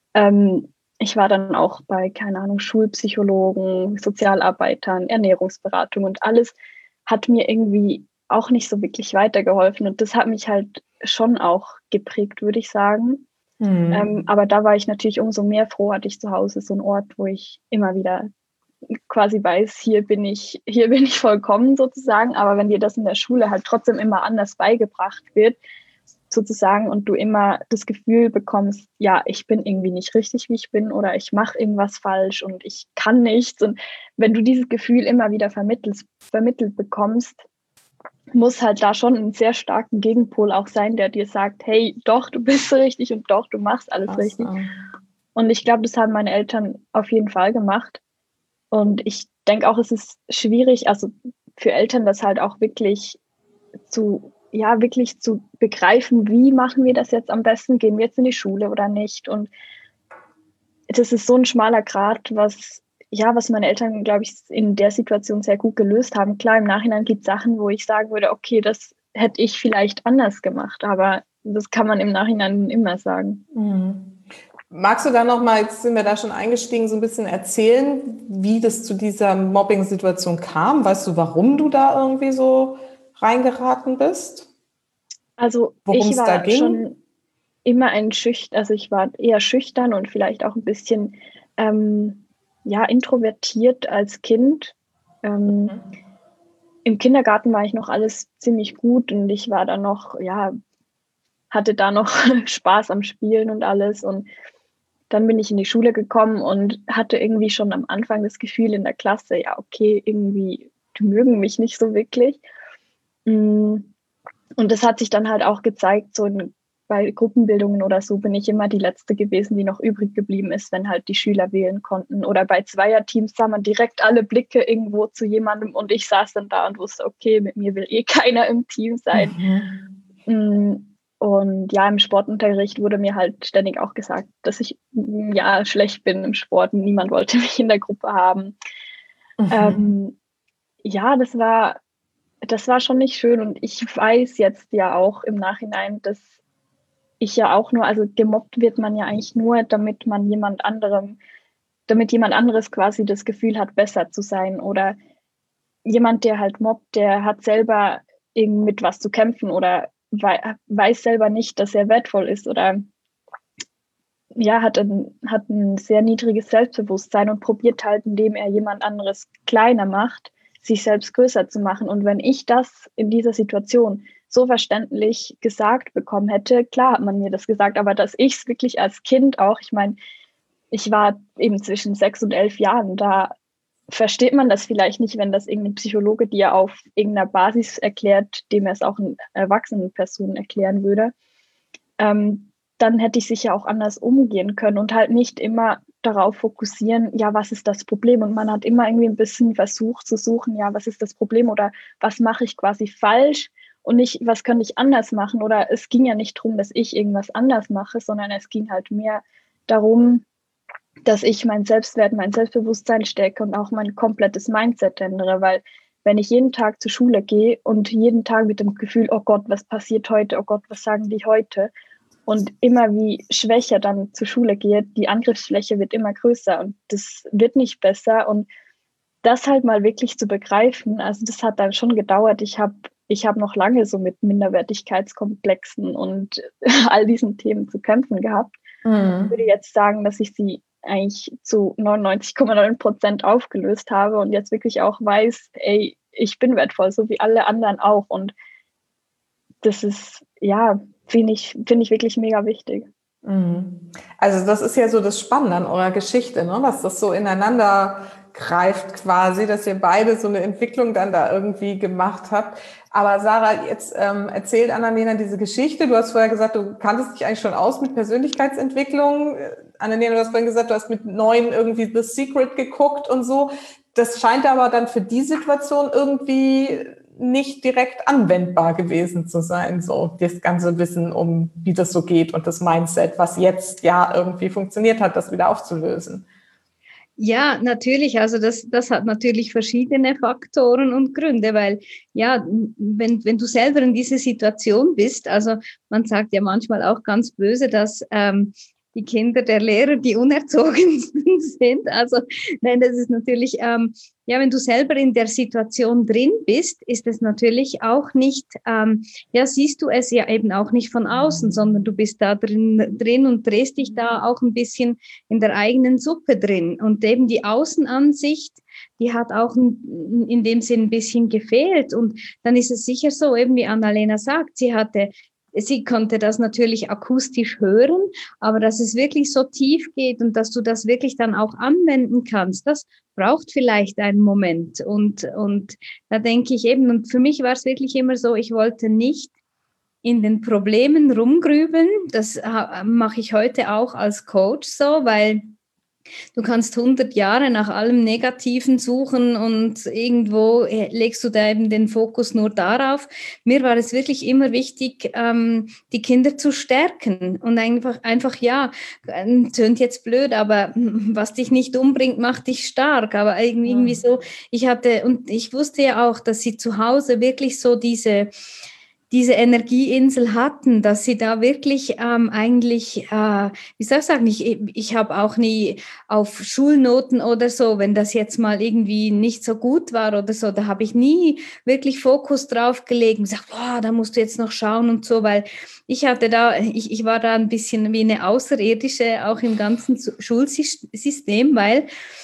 Ich war dann auch bei, keine Ahnung, Schulpsychologen, Sozialarbeitern, Ernährungsberatung und alles hat mir irgendwie auch nicht so wirklich weitergeholfen. Und das hat mich halt schon auch geprägt, würde ich sagen. Aber da war ich natürlich umso mehr froh, hatte ich zu Hause so einen Ort, wo ich immer wieder quasi weiß, hier bin ich vollkommen sozusagen. Aber wenn dir das in der Schule halt trotzdem immer anders beigebracht wird, sozusagen, und du immer das Gefühl bekommst, ja, ich bin irgendwie nicht richtig, wie ich bin, oder ich mache irgendwas falsch und ich kann nichts. Und wenn du dieses Gefühl immer wieder vermittelt bekommst, muss halt da schon einen sehr starken Gegenpol auch sein, der dir sagt, hey, doch, du bist richtig und doch, du machst alles richtig. Und ich glaube, das haben meine Eltern auf jeden Fall gemacht. Und ich denke auch, es ist schwierig, also für Eltern das halt auch wirklich zu begreifen, wie machen wir das jetzt am besten, gehen wir jetzt in die Schule oder nicht. Und das ist so ein schmaler Grat, was meine Eltern, glaube ich, in der Situation sehr gut gelöst haben. Klar, im Nachhinein gibt es Sachen, wo ich sagen würde, okay, das hätte ich vielleicht anders gemacht, aber das kann man im Nachhinein immer sagen. Magst du da nochmal, jetzt sind wir da schon eingestiegen, so ein bisschen erzählen, wie das zu dieser Mobbing-Situation kam? Weißt du, warum du da irgendwie so reingeraten bist? Also ich war schon immer ich war eher schüchtern und vielleicht auch ein bisschen introvertiert als Kind. Im Kindergarten war ich noch alles ziemlich gut und ich war dann noch, hatte da noch Spaß am Spielen und alles. Und dann bin ich in die Schule gekommen und hatte irgendwie schon am Anfang das Gefühl in der Klasse, ja, okay, irgendwie, die mögen mich nicht so wirklich. Und das hat sich dann halt auch gezeigt, bei Gruppenbildungen oder so bin ich immer die Letzte gewesen, die noch übrig geblieben ist, wenn halt die Schüler wählen konnten. Oder bei Zweierteams sah man direkt alle Blicke irgendwo zu jemandem und ich saß dann da und wusste, okay, mit mir will keiner im Team sein. Und ja, im Sportunterricht wurde mir halt ständig auch gesagt, dass ich schlecht bin im Sport. Niemand wollte mich in der Gruppe haben. Das war schon nicht schön. Und ich weiß jetzt ja auch im Nachhinein, dass ich ja auch nur, also gemobbt wird man ja eigentlich nur, damit jemand anderes quasi das Gefühl hat, besser zu sein. Oder jemand, der halt mobbt, der hat selber irgendwie mit was zu kämpfen oder weiß selber nicht, dass er wertvoll ist oder hat ein sehr niedriges Selbstbewusstsein und probiert halt, indem er jemand anderes kleiner macht, sich selbst größer zu machen. Und wenn ich das in dieser Situation so verständlich gesagt bekommen hätte, klar hat man mir das gesagt, aber dass ich es wirklich als Kind auch, ich meine, ich war eben zwischen 6 und 11 Jahren, da versteht man das vielleicht nicht, wenn das irgendein Psychologe dir auf irgendeiner Basis erklärt, dem er es auch einer erwachsenen Person erklären würde, dann hätte ich sicher auch anders umgehen können und halt nicht immer darauf fokussieren, ja, was ist das Problem? Und man hat immer irgendwie ein bisschen versucht zu suchen, ja, was ist das Problem oder was mache ich quasi falsch und nicht, was könnte ich anders machen? Oder es ging ja nicht darum, dass ich irgendwas anders mache, sondern es ging halt mehr darum, dass ich mein Selbstwert, mein Selbstbewusstsein stecke und auch mein komplettes Mindset ändere, weil wenn ich jeden Tag zur Schule gehe und jeden Tag mit dem Gefühl, oh Gott, was passiert heute, oh Gott, was sagen die heute, und immer wie schwächer dann zur Schule gehe, die Angriffsfläche wird immer größer und das wird nicht besser. Und das halt mal wirklich zu begreifen, also das hat dann schon gedauert. Ich hab noch lange so mit Minderwertigkeitskomplexen und all diesen Themen zu kämpfen gehabt. Ich würde jetzt sagen, dass ich sie eigentlich zu 99,9% aufgelöst habe und jetzt wirklich auch weiß, ey, ich bin wertvoll, so wie alle anderen auch. Und das ist, finde ich wirklich mega wichtig. Also das ist ja so das Spannende an eurer Geschichte, ne? Dass das so ineinander greift quasi, dass ihr beide so eine Entwicklung dann da irgendwie gemacht habt. Aber Sarah, jetzt erzählt Annalena diese Geschichte. Du hast vorher gesagt, du kanntest dich eigentlich schon aus mit Persönlichkeitsentwicklung. Annalena, du hast vorhin gesagt, du hast mit 9 irgendwie The Secret geguckt und so. Das scheint aber dann für die Situation irgendwie nicht direkt anwendbar gewesen zu sein, so das ganze Wissen um, wie das so geht und das Mindset, was jetzt ja irgendwie funktioniert hat, das wieder aufzulösen. Ja, natürlich. Also das hat natürlich verschiedene Faktoren und Gründe, weil ja, wenn du selber in dieser Situation bist, also man sagt ja manchmal auch ganz böse, dass die Kinder der Lehrer die Unerzogensten sind. Also nein, das ist natürlich, ja, wenn du selber in der Situation drin bist, ist es natürlich auch nicht, ja, siehst du es ja eben auch nicht von außen, sondern du bist da drin und drehst dich da auch ein bisschen in der eigenen Suppe drin. Und eben die Außenansicht, die hat auch in dem Sinn ein bisschen gefehlt. Und dann ist es sicher so, eben wie Annalena sagt, sie konnte das natürlich akustisch hören, aber dass es wirklich so tief geht und dass du das wirklich dann auch anwenden kannst, das braucht vielleicht einen Moment. Und da denke ich eben, und für mich war es wirklich immer so, ich wollte nicht in den Problemen rumgrübeln. Das mache ich heute auch als Coach so, weil du kannst 100 Jahre nach allem Negativen suchen und irgendwo legst du da eben den Fokus nur darauf. Mir war es wirklich immer wichtig, die Kinder zu stärken und einfach ja, tönt jetzt blöd, aber was dich nicht umbringt, macht dich stark. Aber irgendwie so, ich wusste ja auch, dass sie zu Hause wirklich so diese Energieinsel hatten, dass sie da wirklich eigentlich, wie soll ich sagen, ich habe auch nie auf Schulnoten oder so, wenn das jetzt mal irgendwie nicht so gut war oder so, da habe ich nie wirklich Fokus drauf gelegt und gesagt, boah, da musst du jetzt noch schauen und so, weil ich war da ein bisschen wie eine Außerirdische, auch im ganzen Schulsystem, weil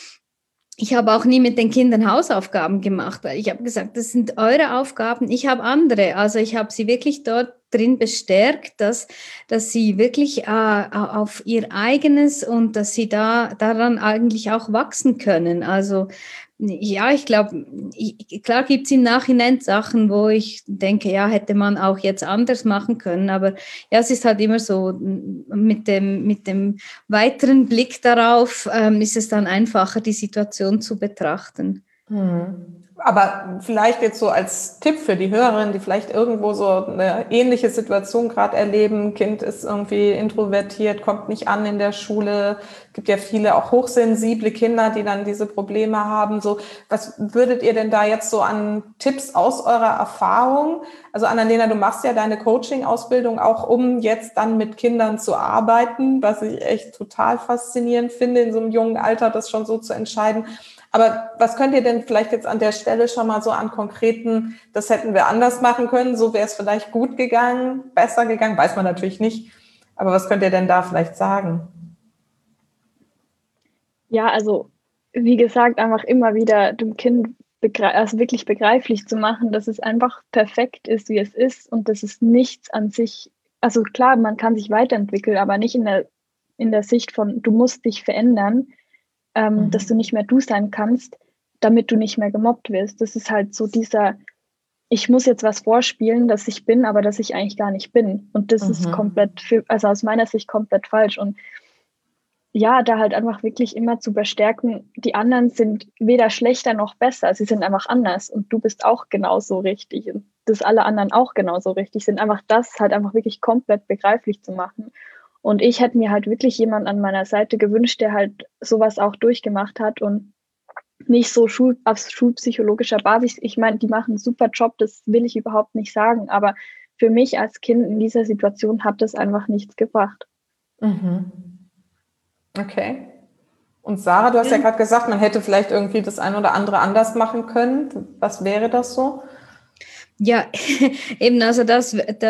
ich habe auch nie mit den Kindern Hausaufgaben gemacht, weil ich habe gesagt, das sind eure Aufgaben, ich habe andere. Also ich habe sie wirklich dort drin bestärkt, dass sie wirklich auf ihr eigenes und dass sie daran eigentlich auch wachsen können. Also ja, ich glaube, klar gibt es im Nachhinein Sachen, wo ich denke, ja, hätte man auch jetzt anders machen können. Aber ja, es ist halt immer so, mit dem weiteren Blick darauf ist es dann einfacher, die Situation zu betrachten. Aber vielleicht jetzt so als Tipp für die Hörerinnen, die vielleicht irgendwo so eine ähnliche Situation gerade erleben, Kind ist irgendwie introvertiert, kommt nicht an in der Schule, gibt ja viele auch hochsensible Kinder, die dann diese Probleme haben. So, was würdet ihr denn da jetzt so an Tipps aus eurer Erfahrung? Also Annalena, du machst ja deine Coaching-Ausbildung auch, um jetzt dann mit Kindern zu arbeiten, was ich echt total faszinierend finde, in so einem jungen Alter das schon so zu entscheiden. Aber was könnt ihr denn vielleicht jetzt an der Stelle schon mal so an konkreten, das hätten wir anders machen können, so wäre es vielleicht gut gegangen, besser gegangen, weiß man natürlich nicht. Aber was könnt ihr denn da vielleicht sagen? Ja, also wie gesagt, einfach immer wieder dem Kind wirklich begreiflich zu machen, dass es einfach perfekt ist, wie es ist und dass es nichts an sich, also klar, man kann sich weiterentwickeln, aber nicht in der Sicht von, du musst dich verändern, dass du nicht mehr du sein kannst, damit du nicht mehr gemobbt wirst. Das ist halt so ich muss jetzt was vorspielen, dass ich bin, aber dass ich eigentlich gar nicht bin. Und das ist also aus meiner Sicht komplett falsch. Und ja, da halt einfach wirklich immer zu bestärken, die anderen sind weder schlechter noch besser, sie sind einfach anders und du bist auch genauso richtig und dass alle anderen auch genauso richtig sind. Einfach das halt einfach wirklich komplett begreiflich zu machen. Und ich hätte mir halt wirklich jemanden an meiner Seite gewünscht, der halt sowas auch durchgemacht hat und nicht so auf schulpsychologischer Basis. Ich meine, die machen einen super Job, das will ich überhaupt nicht sagen, aber für mich als Kind in dieser Situation hat das einfach nichts gebracht. Okay. Und Sarah, du hast ja gerade gesagt, man hätte vielleicht irgendwie das ein oder andere anders machen können. Was wäre das so? Ja, eben, also das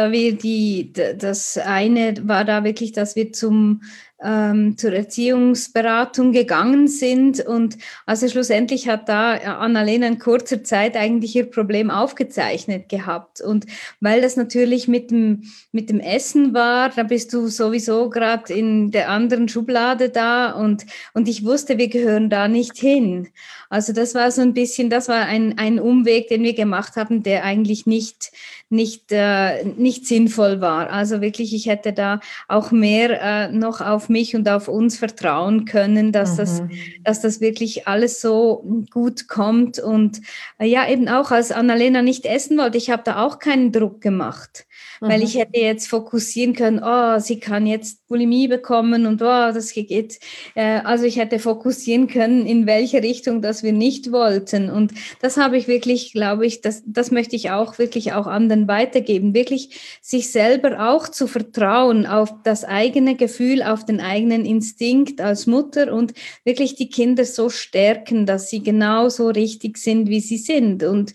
eine war da wirklich, dass wir zur Erziehungsberatung gegangen sind und also schlussendlich hat da Annalena in kurzer Zeit eigentlich ihr Problem aufgezeichnet gehabt und weil das natürlich mit dem Essen war, da bist du sowieso gerade in der anderen Schublade da und ich wusste, wir gehören da nicht hin. Also das war so ein bisschen, das war ein Umweg, den wir gemacht haben, der eigentlich nicht sinnvoll war. Also wirklich, ich hätte da auch mehr noch auf auf mich und auf uns vertrauen können, dass das wirklich alles so gut kommt. Und ja, eben auch als Annalena nicht essen wollte, ich habe da auch keinen Druck gemacht. Weil ich hätte jetzt fokussieren können, oh, sie kann jetzt Bulimie bekommen und oh, das geht. Also ich hätte fokussieren können, in welche Richtung das wir nicht wollten. Und das habe ich wirklich, glaube ich, das möchte ich auch wirklich auch anderen weitergeben. Wirklich sich selber auch zu vertrauen auf das eigene Gefühl, auf den eigenen Instinkt als Mutter und wirklich die Kinder so stärken, dass sie genauso richtig sind, wie sie sind. Und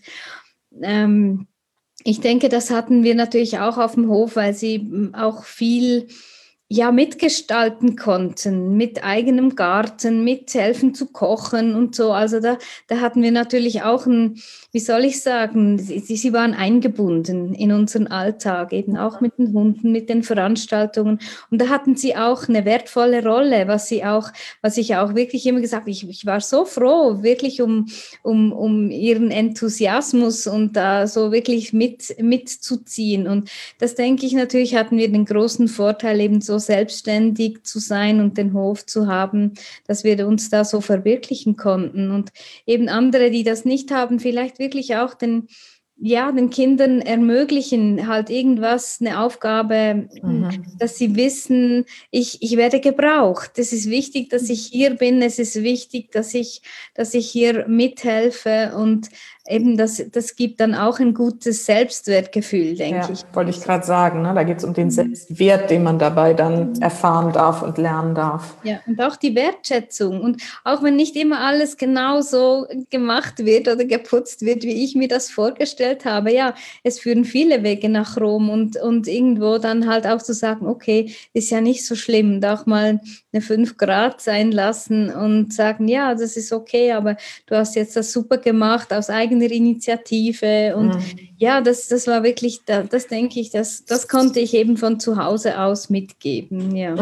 ich denke, das hatten wir natürlich auch auf dem Hof, weil sie auch viel mitgestalten konnten, mit eigenem Garten, mithelfen zu kochen und so. Also da hatten wir natürlich auch wie soll ich sagen, sie waren eingebunden in unseren Alltag, eben auch mit den Hunden, mit den Veranstaltungen. Und da hatten sie auch eine wertvolle Rolle, was ich auch wirklich immer gesagt habe, ich war so froh, wirklich um ihren Enthusiasmus und da so wirklich mitzuziehen. Und das denke ich natürlich, hatten wir den großen Vorteil, eben so selbstständig zu sein und den Hof zu haben, dass wir uns da so verwirklichen konnten. Und eben andere, die das nicht haben, vielleicht wirklich auch den Kindern ermöglichen, halt irgendwas, eine Aufgabe, dass sie wissen, ich werde gebraucht. Es ist wichtig, dass ich hier bin. Es ist wichtig, dass ich hier mithelfe und eben das gibt dann auch ein gutes Selbstwertgefühl, denke ich. Wollte ich gerade sagen, ne? Da geht es um den Selbstwert, den man dabei dann erfahren darf und lernen darf. Ja, und auch die Wertschätzung. Und auch wenn nicht immer alles genau so gemacht wird oder geputzt wird, wie ich mir das vorgestellt habe, ja, es führen viele Wege nach Rom und irgendwo dann halt auch zu sagen, okay, ist ja nicht so schlimm, und auch mal eine 5 Grad sein lassen und sagen, ja, das ist okay, aber du hast jetzt das super gemacht aus eigener Initiative und ja, das war wirklich, das denke ich, das konnte ich eben von zu Hause aus mitgeben, ja.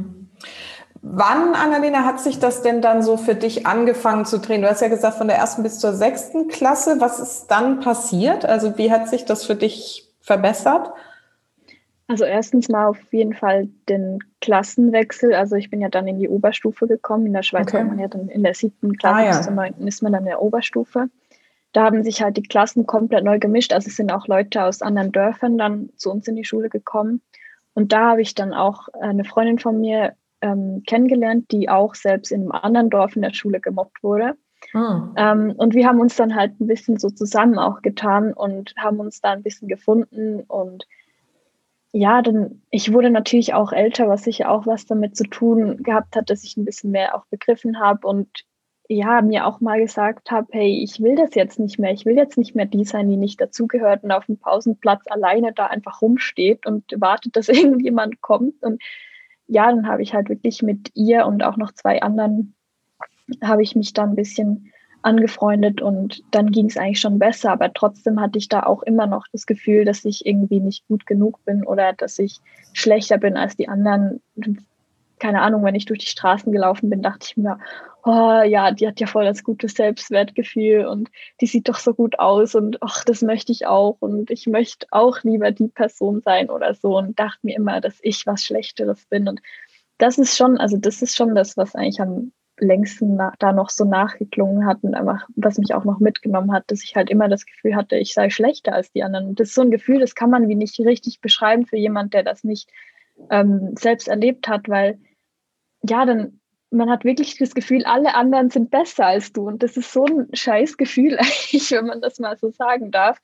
Wann, Annalena, hat sich das denn dann so für dich angefangen zu drehen? Du hast ja gesagt, von der 1. bis zur 6. Klasse. Was ist dann passiert? Also wie hat sich das für dich verbessert? Also erstens mal auf jeden Fall den Klassenwechsel. Also ich bin ja dann in die Oberstufe gekommen. In der Schweiz war man ja dann in der 7. Klasse bis zur 9. ist man dann in der Oberstufe. Da haben sich halt die Klassen komplett neu gemischt. Also es sind auch Leute aus anderen Dörfern dann zu uns in die Schule gekommen. Und da habe ich dann auch eine Freundin von mir kennengelernt, die auch selbst in einem anderen Dorf in der Schule gemobbt wurde. Und wir haben uns dann halt ein bisschen so zusammen auch getan und haben uns da ein bisschen gefunden. Und ja, ich wurde natürlich auch älter, was sicher auch was damit zu tun gehabt hat, dass ich ein bisschen mehr auch begriffen habe und ja, mir auch mal gesagt habe, hey, ich will das jetzt nicht mehr. Ich will jetzt nicht mehr die sein, die nicht dazugehört und auf dem Pausenplatz alleine da einfach rumsteht und wartet, dass irgendjemand kommt. Und ja, dann habe ich halt wirklich mit ihr und auch noch 2 anderen habe ich mich dann ein bisschen angefreundet und dann ging es eigentlich schon besser, aber trotzdem hatte ich da auch immer noch das Gefühl, dass ich irgendwie nicht gut genug bin oder dass ich schlechter bin als die anderen. Keine Ahnung, wenn ich durch die Straßen gelaufen bin, dachte ich mir, oh ja, die hat ja voll das gute Selbstwertgefühl und die sieht doch so gut aus und ach, das möchte ich auch und ich möchte auch lieber die Person sein oder so und dachte mir immer, dass ich was Schlechteres bin und das ist schon das, was eigentlich am längsten da noch so nachgeklungen hat und einfach, was mich auch noch mitgenommen hat, dass ich halt immer das Gefühl hatte, ich sei schlechter als die anderen. Und das ist so ein Gefühl, das kann man wie nicht richtig beschreiben für jemand, der das nicht selbst erlebt hat, weil ja, dann man hat wirklich das Gefühl, alle anderen sind besser als du. Und das ist so ein scheiß Gefühl eigentlich, wenn man das mal so sagen darf.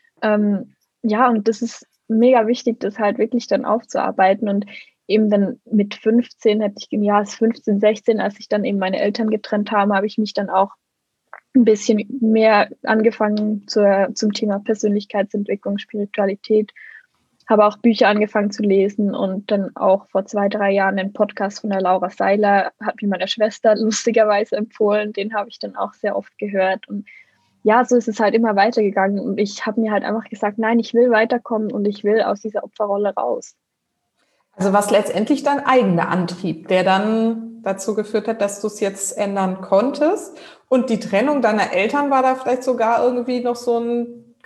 Ja, und das ist mega wichtig, das halt wirklich dann aufzuarbeiten. Und eben dann mit 15 ist 15, 16, als ich dann eben meine Eltern getrennt habe, habe ich mich dann auch ein bisschen mehr angefangen zum Thema Persönlichkeitsentwicklung, Spiritualität. Habe auch Bücher angefangen zu lesen und dann auch vor 2, 3 Jahren den Podcast von der Laura Seiler, hat mir meine Schwester lustigerweise empfohlen, den habe ich dann auch sehr oft gehört und ja, so ist es halt immer weitergegangen und ich habe mir halt einfach gesagt, nein, ich will weiterkommen und ich will aus dieser Opferrolle raus. Also was letztendlich dein eigener Antrieb, der dann dazu geführt hat, dass du es jetzt ändern konntest und die Trennung deiner Eltern war da vielleicht sogar irgendwie noch so ein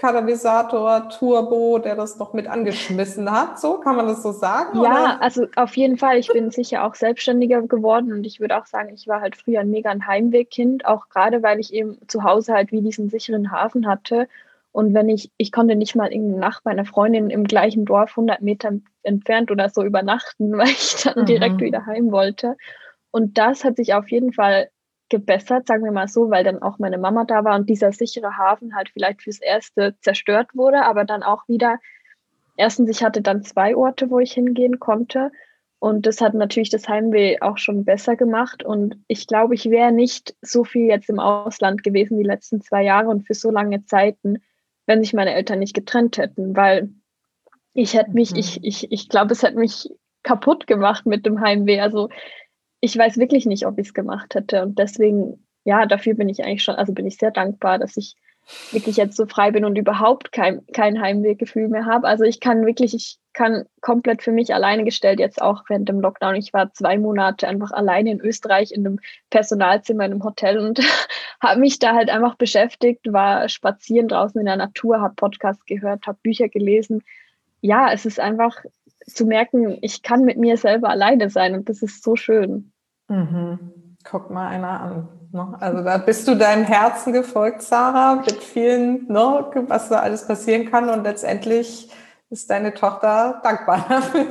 Katalysator, Turbo, der das noch mit angeschmissen hat. So, kann man das so sagen? Ja, oder? also auf jeden Fall. Ich bin sicher auch selbstständiger geworden und ich würde auch sagen, ich war halt früher ein mega ein Heimwehkind, auch gerade weil ich eben zu Hause halt wie diesen sicheren Hafen hatte. Und wenn ich konnte nicht mal irgendeine Nacht bei einer Freundin im gleichen Dorf 100 Meter entfernt oder so übernachten, weil ich dann direkt wieder heim wollte. Und das hat sich auf jeden Fall gebessert, sagen wir mal so, weil dann auch meine Mama da war und dieser sichere Hafen halt vielleicht fürs Erste zerstört wurde, aber dann auch wieder, erstens, ich hatte dann 2 Orte, wo ich hingehen konnte und das hat natürlich das Heimweh auch schon besser gemacht und ich glaube, ich wäre nicht so viel jetzt im Ausland gewesen die letzten 2 Jahre und für so lange Zeiten, wenn sich meine Eltern nicht getrennt hätten, weil ich hätte mich, ich glaube, es hätte mich kaputt gemacht mit dem Heimweh. Also ich weiß wirklich nicht, ob ich es gemacht hätte. Und deswegen, ja, dafür bin ich eigentlich schon, also bin ich sehr dankbar, dass ich wirklich jetzt so frei bin und überhaupt kein Heimwehgefühl mehr habe. Also ich kann komplett für mich alleine gestellt, jetzt auch während dem Lockdown. Ich war 2 Monate einfach alleine in Österreich in einem Personalzimmer in einem Hotel und habe mich da halt einfach beschäftigt, war spazieren draußen in der Natur, habe Podcasts gehört, habe Bücher gelesen. Ja, es ist einfach zu merken, ich kann mit mir selber alleine sein und das ist so schön. Guck mal einer an. Ne? Also da bist du deinem Herzen gefolgt, Sarah, mit vielen, ne, was da alles passieren kann und letztendlich ist deine Tochter dankbar dafür.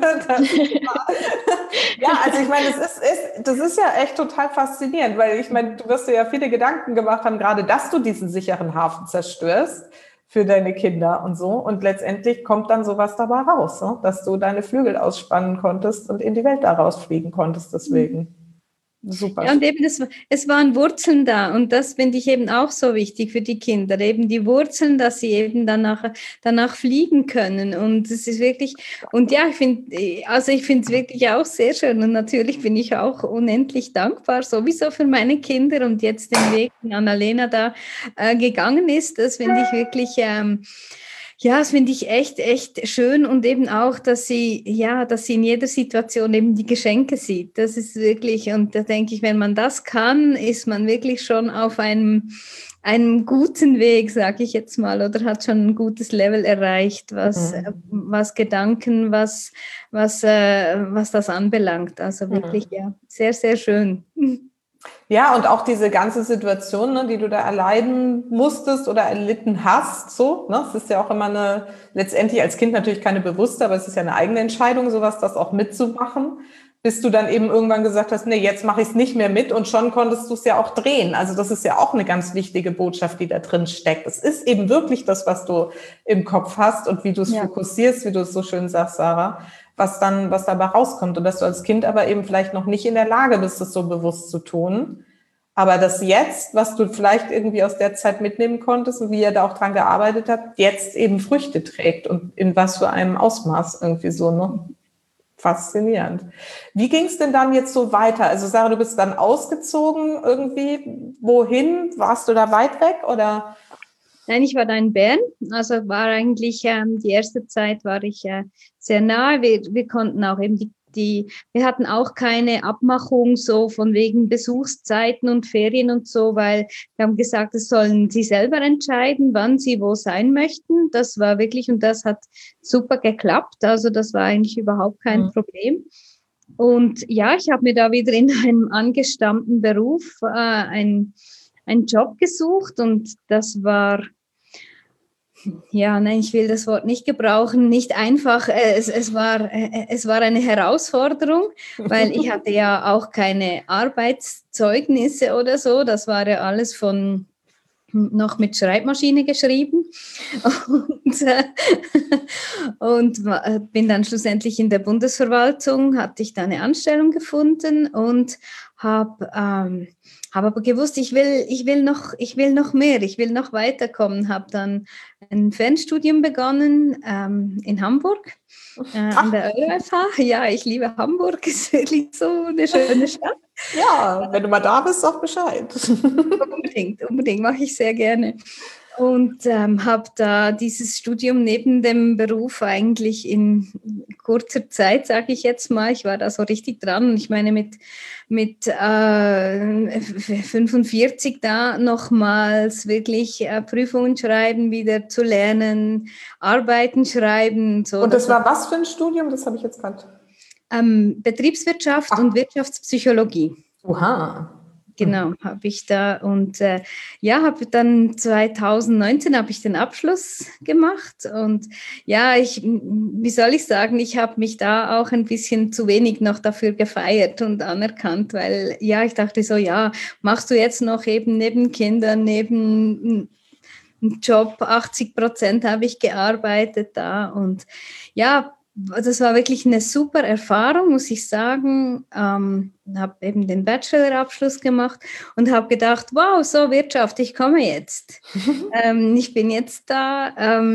Ja, also ich meine, das ist ja echt total faszinierend, weil ich meine, du wirst dir ja viele Gedanken gemacht haben, gerade dass du diesen sicheren Hafen zerstörst für deine Kinder und so. Und letztendlich kommt dann sowas dabei raus, ne? Dass du deine Flügel ausspannen konntest und in die Welt daraus fliegen konntest deswegen. Super. Ja, und eben es waren Wurzeln da und das finde ich eben auch so wichtig für die Kinder, eben die Wurzeln, dass sie eben danach fliegen können und es ist wirklich, und ja, ich finde es wirklich auch sehr schön und natürlich bin ich auch unendlich dankbar sowieso für meine Kinder und jetzt den Weg, den Annalena da gegangen ist, das finde ich wirklich ja, das finde ich echt schön und eben auch, dass sie in jeder Situation eben die Geschenke sieht. Das ist wirklich, und da denke ich, wenn man das kann, ist man wirklich schon auf einem guten Weg, sage ich jetzt mal, oder hat schon ein gutes Level erreicht, was Gedanken, was das anbelangt. Also wirklich, ja, sehr, sehr schön. Ja, und auch diese ganze Situation, ne, die du da erleiden musstest oder erlitten hast, so, ne, es ist ja auch immer letztendlich als Kind natürlich keine bewusste, aber es ist ja eine eigene Entscheidung, sowas, das auch mitzumachen, bis du dann eben irgendwann gesagt hast, nee, jetzt mache ich es nicht mehr mit und schon konntest du es ja auch drehen. Also das ist ja auch eine ganz wichtige Botschaft, die da drin steckt. Es ist eben wirklich das, was du im Kopf hast und wie du es fokussierst, wie du es so schön sagst, Sarah, was dabei rauskommt und dass du als Kind aber eben vielleicht noch nicht in der Lage bist, das so bewusst zu tun. Aber das jetzt, was du vielleicht irgendwie aus der Zeit mitnehmen konntest und wie ihr da auch dran gearbeitet habt, jetzt eben Früchte trägt und in was für einem Ausmaß irgendwie so, ne? Faszinierend. Wie ging es denn dann jetzt so weiter? Also Sarah, du bist dann ausgezogen irgendwie. Wohin? Warst du da weit weg oder? Nein, ich war da in Bern, also war eigentlich die erste Zeit war ich sehr nahe. Wir konnten auch eben wir hatten auch keine Abmachung so von wegen Besuchszeiten und Ferien und so, weil wir haben gesagt, das sollen sie selber entscheiden, wann sie wo sein möchten. Das war wirklich, und das hat super geklappt. Also das war eigentlich überhaupt kein Problem. Und ja, ich habe mir da wieder in einem angestammten Beruf einen Job gesucht und das war, ja, nein, ich will das Wort nicht gebrauchen, nicht einfach. Es war eine Herausforderung, weil ich hatte ja auch keine Arbeitszeugnisse oder so. Das war ja alles noch mit Schreibmaschine geschrieben und bin dann schlussendlich in der Bundesverwaltung, hatte ich da eine Anstellung gefunden und habe aber gewusst, ich will noch mehr, ich will noch weiterkommen, habe dann ein Fernstudium begonnen in Hamburg an der EuFH. Ja, ich liebe Hamburg, ist wirklich so eine schöne Stadt. Ja, wenn du mal da bist, sag Bescheid. Unbedingt, mache ich sehr gerne. Und habe da dieses Studium neben dem Beruf eigentlich in kurzer Zeit, sage ich jetzt mal, ich war da so richtig dran. Und ich meine, mit 45 da nochmals wirklich Prüfungen schreiben, wieder zu lernen, Arbeiten schreiben. So. Und das war was für ein Studium? Das habe ich jetzt gerade. Betriebswirtschaft und Wirtschaftspsychologie. Oha. Genau, habe ich da und habe dann 2019 habe ich den Abschluss gemacht und ja, wie soll ich sagen, ich habe mich da auch ein bisschen zu wenig noch dafür gefeiert und anerkannt, weil ja, ich dachte so, ja, machst du jetzt noch eben neben Kindern, neben Job, 80% habe ich gearbeitet da und ja, das war wirklich eine super Erfahrung, muss ich sagen. Habe eben den Bachelorabschluss gemacht und habe gedacht, wow, so Wirtschaft, ich komme jetzt. Ich bin jetzt da.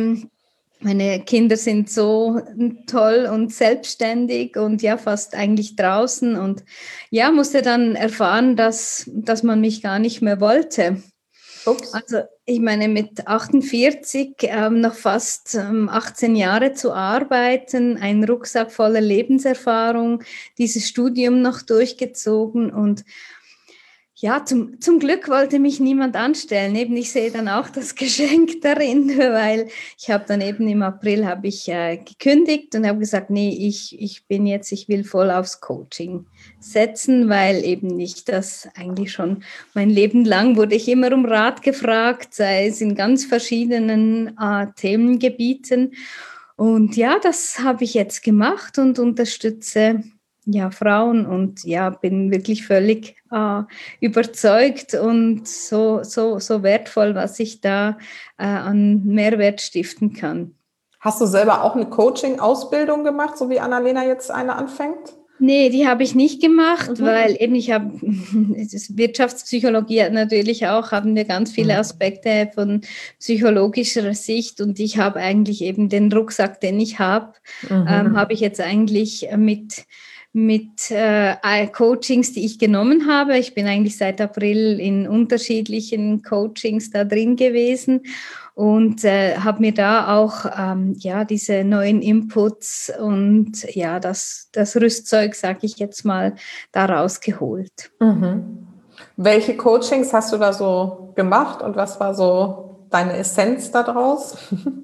Meine Kinder sind so toll und selbstständig und ja, fast eigentlich draußen. Und ja, musste dann erfahren, dass man mich gar nicht mehr wollte. Ups. Also ich meine, mit 48 noch fast 18 Jahre zu arbeiten, ein Rucksack voller Lebenserfahrung, dieses Studium noch durchgezogen und ja, zum Glück wollte mich niemand anstellen. Eben, ich sehe dann auch das Geschenk darin, weil ich habe dann eben im April habe ich gekündigt und habe gesagt, nee, ich will voll aufs Coaching setzen, weil eben ich das eigentlich schon mein Leben lang wurde ich immer um Rat gefragt, sei es in ganz verschiedenen Themengebieten. Und ja, das habe ich jetzt gemacht und unterstütze ja, Frauen und ja, bin wirklich völlig überzeugt und so wertvoll, was ich da an Mehrwert stiften kann. Hast du selber auch eine Coaching-Ausbildung gemacht, so wie Annalena jetzt eine anfängt? Nee, die habe ich nicht gemacht, weil eben Wirtschaftspsychologie hat natürlich auch, haben wir ganz viele Aspekte von psychologischer Sicht und ich habe eigentlich eben den Rucksack, den ich habe, habe ich jetzt eigentlich mit Coachings, die ich genommen habe. Ich bin eigentlich seit April in unterschiedlichen Coachings da drin gewesen und habe mir da auch diese neuen Inputs und ja, das Rüstzeug, sage ich jetzt mal, da rausgeholt. Mhm. Welche Coachings hast du da so gemacht und was war so deine Essenz daraus?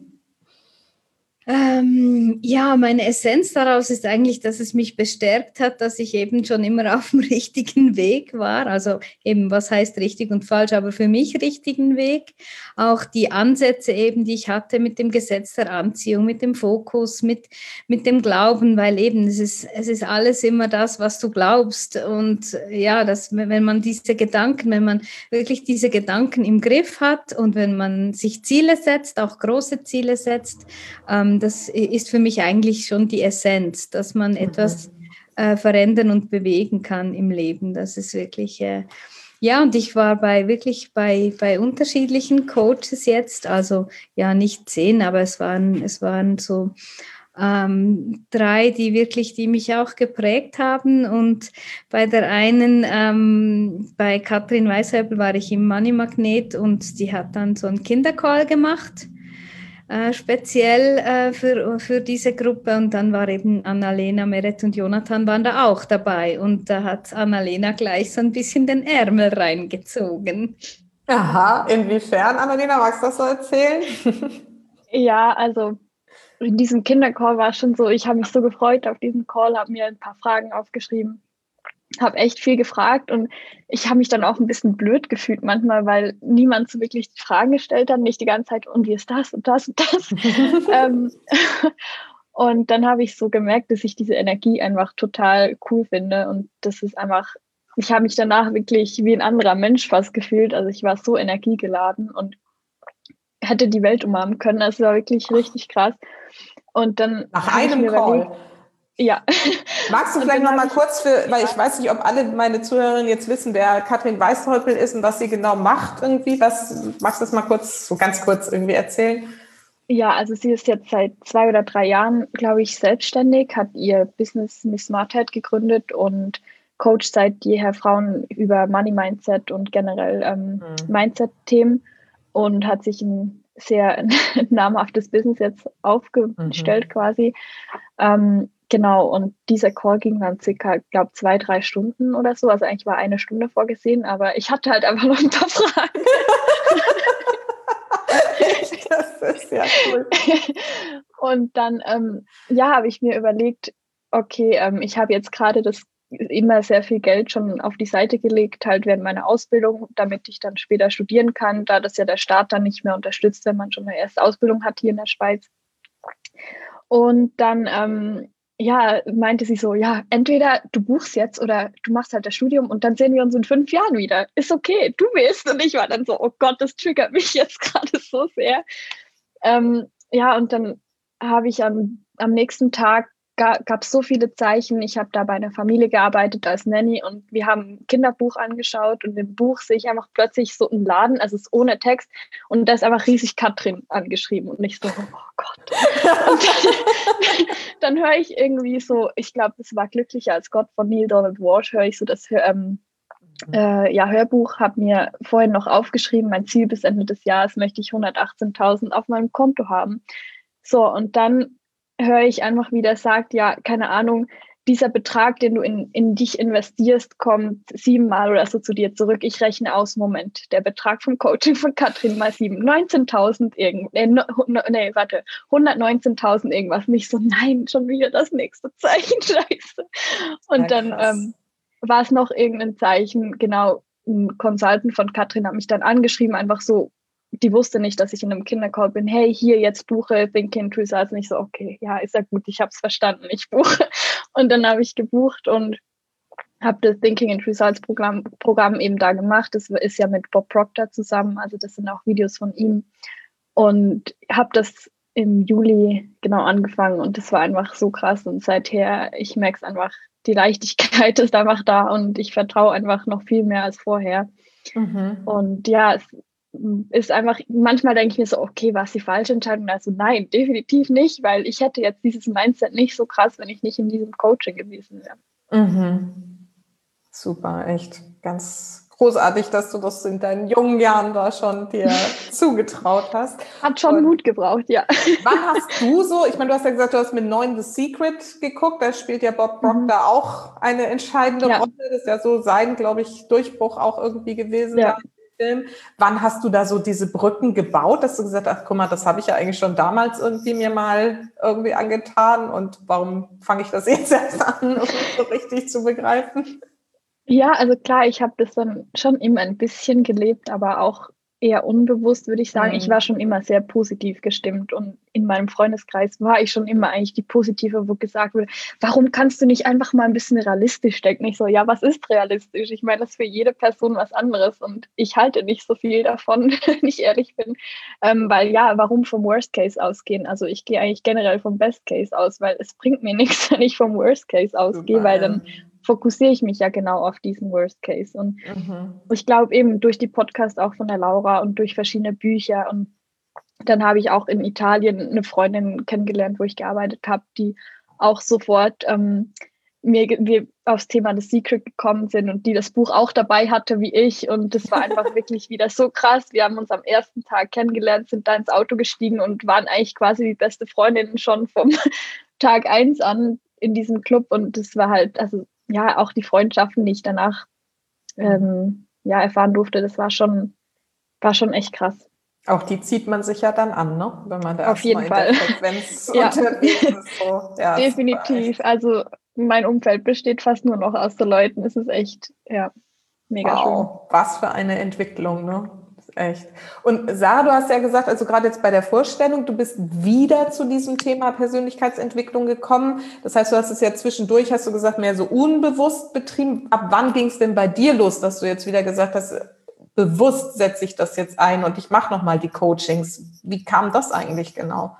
Meine Essenz daraus ist eigentlich, dass es mich bestärkt hat, dass ich eben schon immer auf dem richtigen Weg war. Also eben, was heißt richtig und falsch, aber für mich richtigen Weg. Auch die Ansätze eben, die ich hatte mit dem Gesetz der Anziehung, mit dem Fokus, mit dem Glauben, weil eben es ist alles immer das, was du glaubst. Und ja, wenn man wirklich diese Gedanken im Griff hat und wenn man sich Ziele setzt, auch große Ziele setzt, das ist für mich eigentlich schon die Essenz, dass man etwas verändern und bewegen kann im Leben. Das ist wirklich, und ich war wirklich bei unterschiedlichen Coaches jetzt, also ja, nicht 10, aber es waren so 3, die mich auch geprägt haben. Und bei der einen, bei Katrin Weishöppel, war ich im Money Magnet und die hat dann so einen Kindercall gemacht. Speziell für diese Gruppe und dann war eben Annalena, Meret und Jonathan waren da auch dabei und da hat Annalena gleich so ein bisschen den Ärmel reingezogen. Aha, inwiefern, Annalena, magst du das so erzählen? Ja, also in diesem Kindercall war es schon so, ich habe mich so gefreut auf diesen Call, habe mir ein paar Fragen aufgeschrieben, habe echt viel gefragt und ich habe mich dann auch ein bisschen blöd gefühlt manchmal, weil niemand so wirklich Fragen gestellt hat, nicht die ganze Zeit, und wie ist das und das und das. Und dann habe ich so gemerkt, dass ich diese Energie einfach total cool finde und das ist einfach, ich habe mich danach wirklich wie ein anderer Mensch fast gefühlt, also ich war so energiegeladen und hätte die Welt umarmen können, das war wirklich richtig krass. Und dann nach einem Call. Ja. Magst du vielleicht noch mal kurz weil ich weiß nicht, ob alle meine Zuhörerinnen jetzt wissen, wer Katrin Weishöppel ist und was sie genau macht irgendwie. Magst du das mal ganz kurz irgendwie erzählen? Ja, also sie ist jetzt seit 2 oder 3 Jahren, glaube ich, selbstständig, hat ihr Business Miss Smartheit gegründet und coacht seit jeher Frauen über Money Mindset und generell Mindset-Themen. und hat sich ein sehr namhaftes Business jetzt aufgestellt quasi. Genau, und dieser Call ging dann circa, glaube 2-3 Stunden oder so. Also eigentlich war 1 Stunde vorgesehen, aber ich hatte halt einfach noch ein paar Fragen. Das ist ja cool. Und dann, habe ich mir überlegt, okay, ich habe jetzt gerade immer sehr viel Geld schon auf die Seite gelegt, halt während meiner Ausbildung, damit ich dann später studieren kann, da das ja der Staat dann nicht mehr unterstützt, wenn man schon eine erste Ausbildung hat hier in der Schweiz. Und dann, meinte sie so, ja, entweder du buchst jetzt oder du machst halt das Studium und dann sehen wir uns in 5 Jahren wieder. Ist okay, du willst. Und ich war dann so, oh Gott, das triggert mich jetzt gerade so sehr. Und dann habe ich am nächsten Tag, gab es so viele Zeichen. Ich habe da bei einer Familie gearbeitet als Nanny und wir haben ein Kinderbuch angeschaut und im Buch sehe ich einfach plötzlich so einen Laden, also es ist ohne Text und da ist einfach riesig Katrin angeschrieben und ich so, oh Gott. Und dann höre ich irgendwie so, ich glaube, das war Glücklicher als Gott von Neil Donald Walsh, höre ich so das Hörbuch, habe mir vorhin noch aufgeschrieben, mein Ziel bis Ende des Jahres möchte ich 118.000 auf meinem Konto haben. So, und dann höre ich einfach, wie der sagt, ja, keine Ahnung, dieser Betrag, den du in dich investierst, kommt 7-mal oder so zu dir zurück. Ich rechne aus, Moment, der Betrag vom Coaching von Katrin mal 7, 19.000 119.000 irgendwas. Nicht so, nein, schon wieder das nächste Zeichen, scheiße. Und ja, dann war es noch irgendein Zeichen, genau, ein Consultant von Katrin hat mich dann angeschrieben, einfach so, die wusste nicht, dass ich in einem Kindercall bin. Hey, hier, jetzt buche Thinking Results. Und ich so, okay, ja, ist ja gut, ich habe es verstanden, ich buche. Und dann habe ich gebucht und habe das Thinking and Results Programm eben da gemacht. Das ist ja mit Bob Proctor zusammen, also das sind auch Videos von ihm. Und habe das im Juli genau angefangen und das war einfach so krass. Und seither, ich merke es einfach, die Leichtigkeit ist einfach da und ich vertraue einfach noch viel mehr als vorher. Und ja, es ist einfach, manchmal denke ich mir so, okay, war es die falsche Entscheidung? Also nein, definitiv nicht, weil ich hätte jetzt dieses Mindset nicht so krass, wenn ich nicht in diesem Coaching gewesen wäre. Super, echt ganz großartig, dass du das in deinen jungen Jahren da schon dir zugetraut hast. Hat schon Mut gebraucht, ja. Wann hast du so, ich meine, du hast ja gesagt, du hast mit 9 The Secret geguckt, da spielt ja Bob Proctor auch eine entscheidende Rolle. Das ist ja so sein, glaube ich, Durchbruch auch irgendwie gewesen. Ja. Film. Wann hast du da so diese Brücken gebaut, dass du gesagt hast, ach guck mal, das habe ich ja eigentlich schon damals irgendwie mir mal irgendwie angetan und warum fange ich das jetzt erst an, um das so richtig zu begreifen? Ja, also klar, ich habe das dann schon immer ein bisschen gelebt, aber auch eher unbewusst, würde ich sagen. Ich war schon immer sehr positiv gestimmt und in meinem Freundeskreis war ich schon immer eigentlich die Positive, wo gesagt wurde, warum kannst du nicht einfach mal ein bisschen realistisch denken? Ich so, ja, was ist realistisch? Ich meine, das ist für jede Person was anderes und ich halte nicht so viel davon, wenn ich ehrlich bin, weil ja, warum vom Worst Case ausgehen? Also ich gehe eigentlich generell vom Best Case aus, weil es bringt mir nichts, wenn ich vom Worst Case ausgehe, weil dann fokussiere ich mich ja genau auf diesen Worst Case. Und ich glaube eben durch die Podcast auch von der Laura und durch verschiedene Bücher und dann habe ich auch in Italien eine Freundin kennengelernt, wo ich gearbeitet habe, die auch sofort wir aufs Thema The Secret gekommen sind und die das Buch auch dabei hatte wie ich und das war einfach wirklich wieder so krass. Wir haben uns am ersten Tag kennengelernt, sind da ins Auto gestiegen und waren eigentlich quasi die beste Freundin schon vom Tag 1 an in diesem Club und das war halt, also ja, auch die Freundschaften, die ich danach erfahren durfte, das war schon echt krass. Auch die zieht man sich ja dann an, ne? Wenn man da auf jeden Fall in der Frequenz unterwegs ist. So. Ja, definitiv. Also mein Umfeld besteht fast nur noch aus so Leuten. Es ist echt, mega schön. Was für eine Entwicklung, ne? Echt. Und Sarah, du hast ja gesagt, also gerade jetzt bei der Vorstellung, du bist wieder zu diesem Thema Persönlichkeitsentwicklung gekommen. Das heißt, du hast es ja zwischendurch, hast du gesagt, mehr so unbewusst betrieben. Ab wann ging es denn bei dir los, dass du jetzt wieder gesagt hast, bewusst setze ich das jetzt ein und ich mache nochmal die Coachings? Wie kam das eigentlich genau?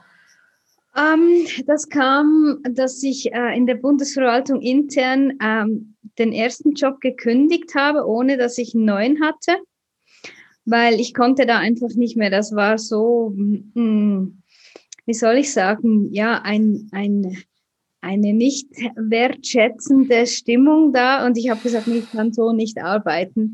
Das kam, dass ich in der Bundesverwaltung intern den ersten Job gekündigt habe, ohne dass ich einen neuen hatte. Weil ich konnte da einfach nicht mehr, das war so, wie soll ich sagen, ja, eine nicht wertschätzende Stimmung da und ich habe gesagt, ich kann so nicht arbeiten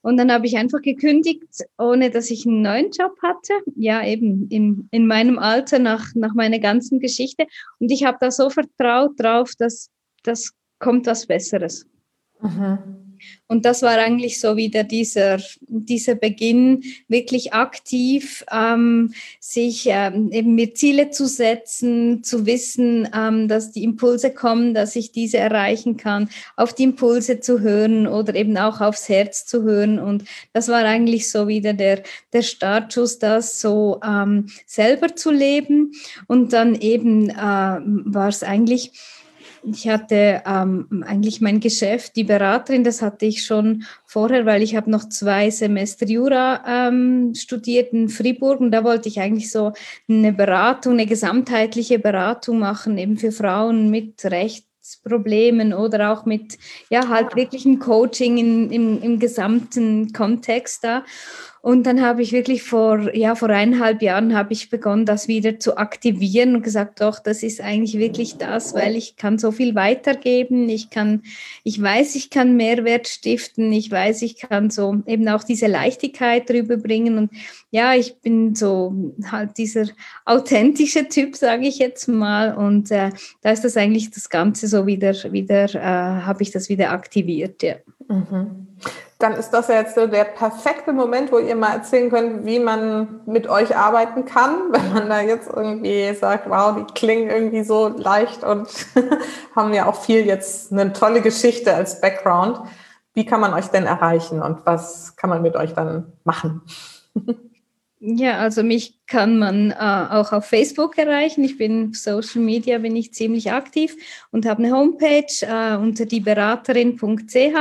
Und dann habe ich einfach gekündigt, ohne dass ich einen neuen Job hatte. Ja, eben in meinem Alter nach meiner ganzen Geschichte. Und ich habe da so vertraut drauf, dass das kommt was Besseres. Mhm. Und das war eigentlich so wieder dieser Beginn, wirklich aktiv sich eben mir Ziele zu setzen, zu wissen, dass die Impulse kommen, dass ich diese erreichen kann, auf die Impulse zu hören oder eben auch aufs Herz zu hören. Und das war eigentlich so wieder der Startschuss, das so selber zu leben. Und dann eben war es eigentlich... Ich hatte eigentlich mein Geschäft, die Beraterin, das hatte ich schon vorher, weil ich habe noch 2 Semester Jura studiert in Fribourg und da wollte ich eigentlich so eine Beratung, eine gesamtheitliche Beratung machen, eben für Frauen mit Rechtsproblemen oder auch mit, ja, halt wirklich ein Coaching im gesamten Kontext da. Und dann habe ich wirklich vor 1,5 Jahren habe ich begonnen, das wieder zu aktivieren und gesagt, doch, das ist eigentlich wirklich das, weil ich kann so viel weitergeben. Ich weiß, ich kann Mehrwert stiften. Ich weiß, ich kann so eben auch diese Leichtigkeit drüber bringen. Und ja, ich bin so halt dieser authentische Typ, sage ich jetzt mal. Und da ist das eigentlich das Ganze so wieder habe ich das wieder aktiviert, ja. Mhm. Dann ist das ja jetzt so der perfekte Moment, wo ihr mal erzählen könnt, wie man mit euch arbeiten kann, wenn man da jetzt irgendwie sagt, wow, die klingen irgendwie so leicht und haben ja auch viel jetzt eine tolle Geschichte als Background. Wie kann man euch denn erreichen und was kann man mit euch dann machen? Ja, also mich kann man auch auf Facebook erreichen. Social Media bin ich ziemlich aktiv und habe eine Homepage unter dieberaterin.ch.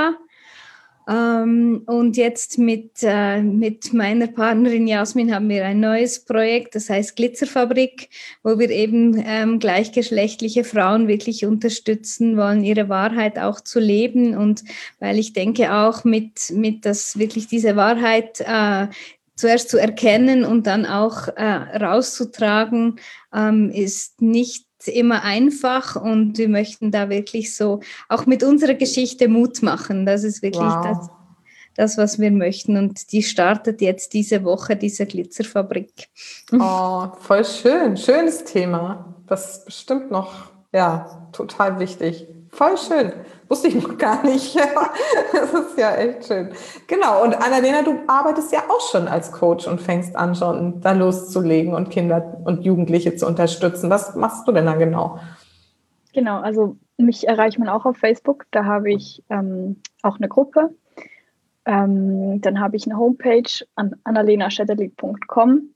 Und jetzt mit meiner Partnerin Jasmin haben wir ein neues Projekt, das heißt Glitzerfabrik, wo wir eben gleichgeschlechtliche Frauen wirklich unterstützen wollen, ihre Wahrheit auch zu leben. Und weil ich denke auch dass wirklich diese Wahrheit zuerst zu erkennen und dann auch rauszutragen, ist nicht immer einfach und wir möchten da wirklich so auch mit unserer Geschichte Mut machen. Das ist wirklich das, was wir möchten. Und die startet jetzt diese Woche, diese Glitzerfabrik. Oh, voll schön. Schönes Thema. Das ist bestimmt noch, ja, total wichtig. Voll schön. Wusste ich noch gar nicht. Das ist ja echt schön. Genau. Und Annalena, du arbeitest ja auch schon als Coach und fängst an, schon da loszulegen und Kinder und Jugendliche zu unterstützen. Was machst du denn da genau? Genau, also mich erreicht man auch auf Facebook. Da habe ich auch eine Gruppe. Dann habe ich eine Homepage an annalenaschäderli.com.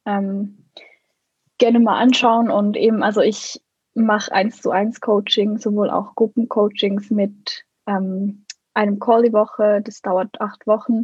Gerne mal anschauen und eben, also ich mache 1:1 Coaching, sowohl auch Gruppencoachings mit einem Call die Woche, das dauert 8 Wochen.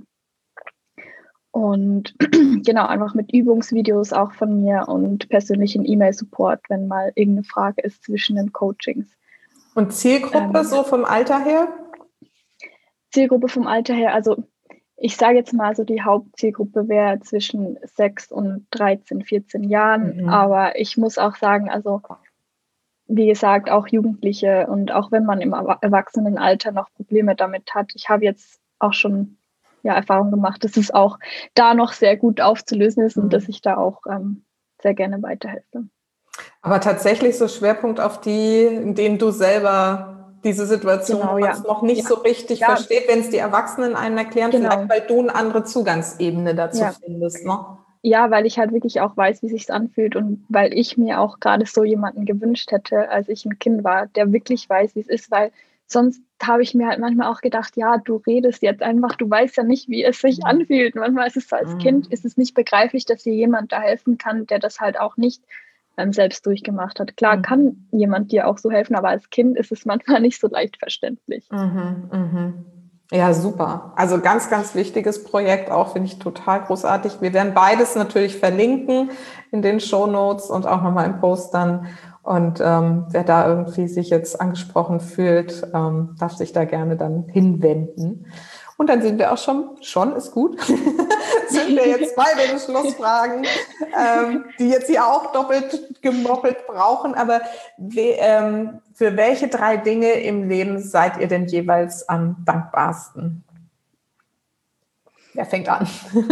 Und genau, einfach mit Übungsvideos auch von mir und persönlichen E-Mail-Support, wenn mal irgendeine Frage ist zwischen den Coachings. Und Zielgruppe so vom Alter her? Zielgruppe vom Alter her, also ich sage jetzt mal so, die Hauptzielgruppe wäre zwischen 6 und 13, 14 Jahren. Mhm. Aber ich muss auch sagen, also wie gesagt, auch Jugendliche und auch wenn man im Erwachsenenalter noch Probleme damit hat. Ich habe jetzt auch schon Erfahrung gemacht, dass es auch da noch sehr gut aufzulösen ist und dass ich da auch sehr gerne weiterhelfe. Aber tatsächlich so Schwerpunkt auf die, in denen du selber diese Situation noch nicht so richtig versteht, wenn es die Erwachsenen einem erklären, vielleicht weil du eine andere Zugangsebene dazu findest, ne? Ja, weil ich halt wirklich auch weiß, wie sich's anfühlt und weil ich mir auch gerade so jemanden gewünscht hätte, als ich ein Kind war, der wirklich weiß, wie es ist, weil sonst habe ich mir halt manchmal auch gedacht, ja, du redest jetzt einfach, du weißt ja nicht, wie es sich anfühlt. Manchmal ist es so, als Kind ist es nicht begreiflich, dass dir jemand da helfen kann, der das halt auch nicht selbst durchgemacht hat. Klar kann jemand dir auch so helfen, aber als Kind ist es manchmal nicht so leicht verständlich. Ja, super. Also ganz, ganz wichtiges Projekt, auch finde ich total großartig. Wir werden beides natürlich verlinken in den Shownotes und auch nochmal im Post dann. Und wer da irgendwie sich jetzt angesprochen fühlt, darf sich da gerne dann hinwenden. Und dann sind wir auch schon ist gut, sind wir jetzt bei den Schlussfragen, die jetzt hier auch doppelt gemoppelt brauchen. Aber für welche 3 Dinge im Leben seid ihr denn jeweils am dankbarsten? Wer fängt an?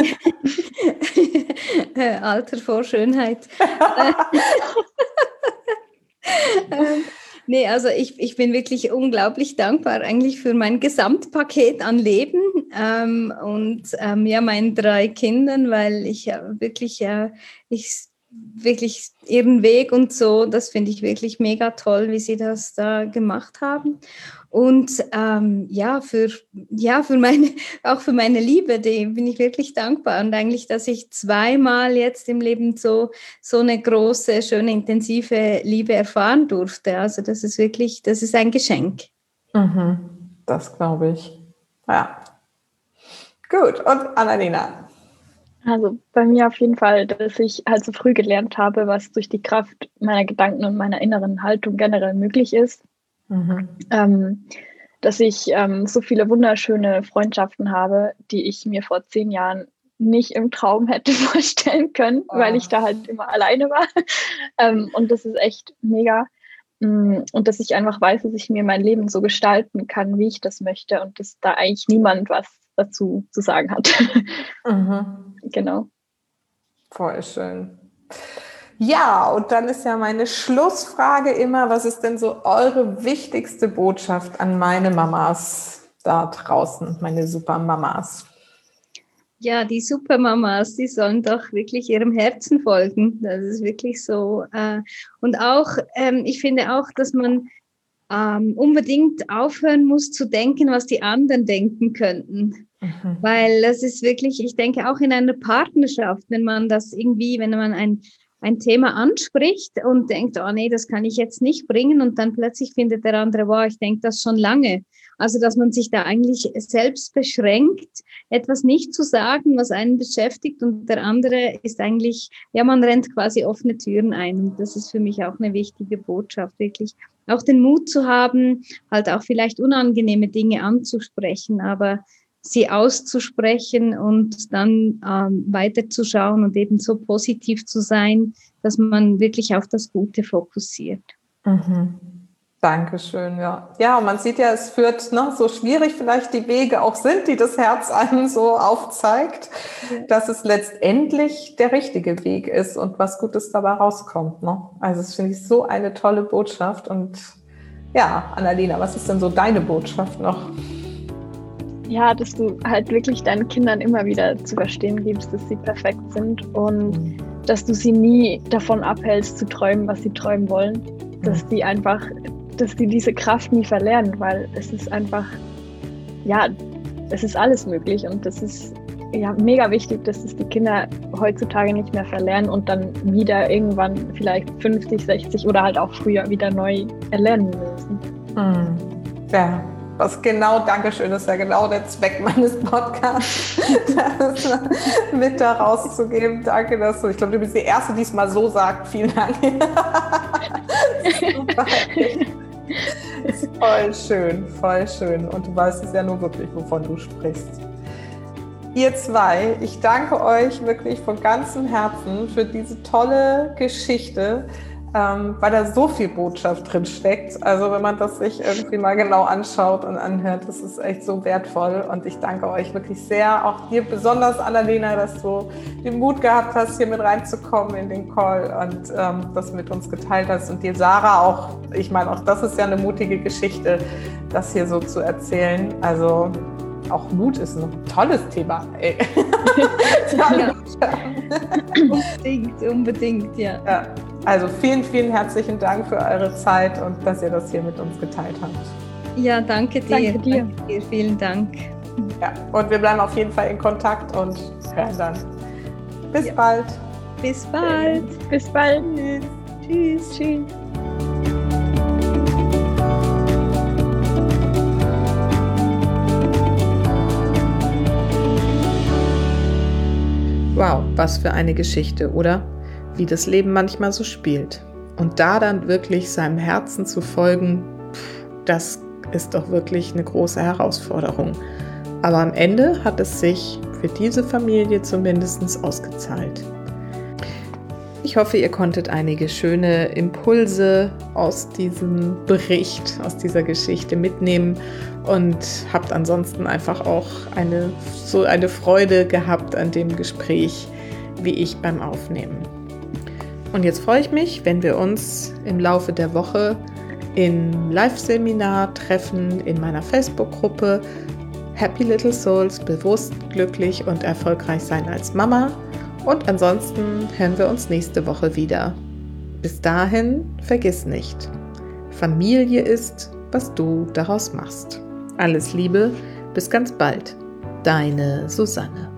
Alter vor Schönheit. Nee, also ich bin wirklich unglaublich dankbar eigentlich für mein Gesamtpaket an Leben und meinen 3 Kindern, weil ich wirklich ihren Weg und so, das finde ich wirklich mega toll, wie sie das da gemacht haben. Und auch für meine Liebe, die bin ich wirklich dankbar. Und eigentlich, dass ich 2-mal jetzt im Leben so eine große, schöne, intensive Liebe erfahren durfte. Also das ist ein Geschenk. Das glaube ich. Ja. Gut, und Annalena? Also bei mir auf jeden Fall, dass ich halt so früh gelernt habe, was durch die Kraft meiner Gedanken und meiner inneren Haltung generell möglich ist. Dass ich so viele wunderschöne Freundschaften habe, die ich mir vor 10 Jahren nicht im Traum hätte vorstellen können, weil ich da halt immer alleine war. Und das ist echt mega. Und dass ich einfach weiß, dass ich mir mein Leben so gestalten kann, wie ich das möchte und dass da eigentlich niemand was dazu zu sagen hat. Genau. Voll schön. Ja, und dann ist ja meine Schlussfrage immer, was ist denn so eure wichtigste Botschaft an meine Mamas da draußen, meine Supermamas? Ja, die Supermamas, die sollen doch wirklich ihrem Herzen folgen. Das ist wirklich so. Und auch, ich finde auch, dass man unbedingt aufhören muss zu denken, was die anderen denken könnten. Weil das ist wirklich, ich denke auch in einer Partnerschaft, wenn man ein Thema anspricht und denkt, oh nee, das kann ich jetzt nicht bringen und dann plötzlich findet der andere, wow, ich denke das schon lange. Also, dass man sich da eigentlich selbst beschränkt, etwas nicht zu sagen, was einen beschäftigt und der andere ist eigentlich, ja, man rennt quasi offene Türen ein und das ist für mich auch eine wichtige Botschaft, wirklich auch den Mut zu haben, halt auch vielleicht unangenehme Dinge anzusprechen, aber sie auszusprechen und dann weiterzuschauen und eben so positiv zu sein, dass man wirklich auf das Gute fokussiert. Dankeschön, ja. Ja, und man sieht ja, es führt, so schwierig vielleicht die Wege auch sind, die das Herz einem so aufzeigt, dass es letztendlich der richtige Weg ist und was Gutes dabei rauskommt. Ne? Also das finde ich so eine tolle Botschaft. Und ja, Annalena, was ist denn so deine Botschaft noch? Ja, dass du halt wirklich deinen Kindern immer wieder zu verstehen gibst, dass sie perfekt sind und dass du sie nie davon abhältst zu träumen, was sie träumen wollen. Dass die diese Kraft nie verlernen, weil es ist einfach, ja, es ist alles möglich und das ist ja mega wichtig, dass es die Kinder heutzutage nicht mehr verlernen und dann wieder irgendwann vielleicht 50, 60 oder halt auch früher wieder neu erlernen müssen. Ja. Dankeschön, das ist ja genau der Zweck meines Podcasts, das mit da rauszugeben. Danke, dass ich glaube, du bist die Erste, die es mal so sagt. Vielen Dank. Super. Voll schön, voll schön. Und du weißt es ja nur wirklich, wovon du sprichst. Ihr 2, ich danke euch wirklich von ganzem Herzen für diese tolle Geschichte, weil da so viel Botschaft drin steckt. Also wenn man das sich irgendwie mal genau anschaut und anhört, das ist echt so wertvoll. Und ich danke euch wirklich sehr, auch dir besonders, Annalena, dass du den Mut gehabt hast, hier mit reinzukommen in den Call und das mit uns geteilt hast. Und dir, Sarah, auch, ich meine, auch das ist ja eine mutige Geschichte, das hier so zu erzählen. Also auch Mut ist ein tolles Thema. Ey. Ja. Unbedingt, ja. Also vielen, vielen herzlichen Dank für eure Zeit und dass ihr das hier mit uns geteilt habt. Ja, danke dir. Danke dir. Vielen Dank. Ja, und wir bleiben auf jeden Fall in Kontakt und hören dann. Bis bald. Bis bald. Bis bald. Tschüss. Tschüss. Wow, was für eine Geschichte, oder? Wie das Leben manchmal so spielt. Und da dann wirklich seinem Herzen zu folgen, das ist doch wirklich eine große Herausforderung. Aber am Ende hat es sich für diese Familie zumindest ausgezahlt. Ich hoffe, ihr konntet einige schöne Impulse aus diesem Bericht, aus dieser Geschichte mitnehmen und habt ansonsten einfach auch eine Freude gehabt an dem Gespräch, wie ich beim Aufnehmen. Und jetzt freue ich mich, wenn wir uns im Laufe der Woche im Live-Seminar treffen, in meiner Facebook-Gruppe Happy Little Souls, bewusst, glücklich und erfolgreich sein als Mama. Und ansonsten hören wir uns nächste Woche wieder. Bis dahin, vergiss nicht, Familie ist, was du daraus machst. Alles Liebe, bis ganz bald. Deine Susanne.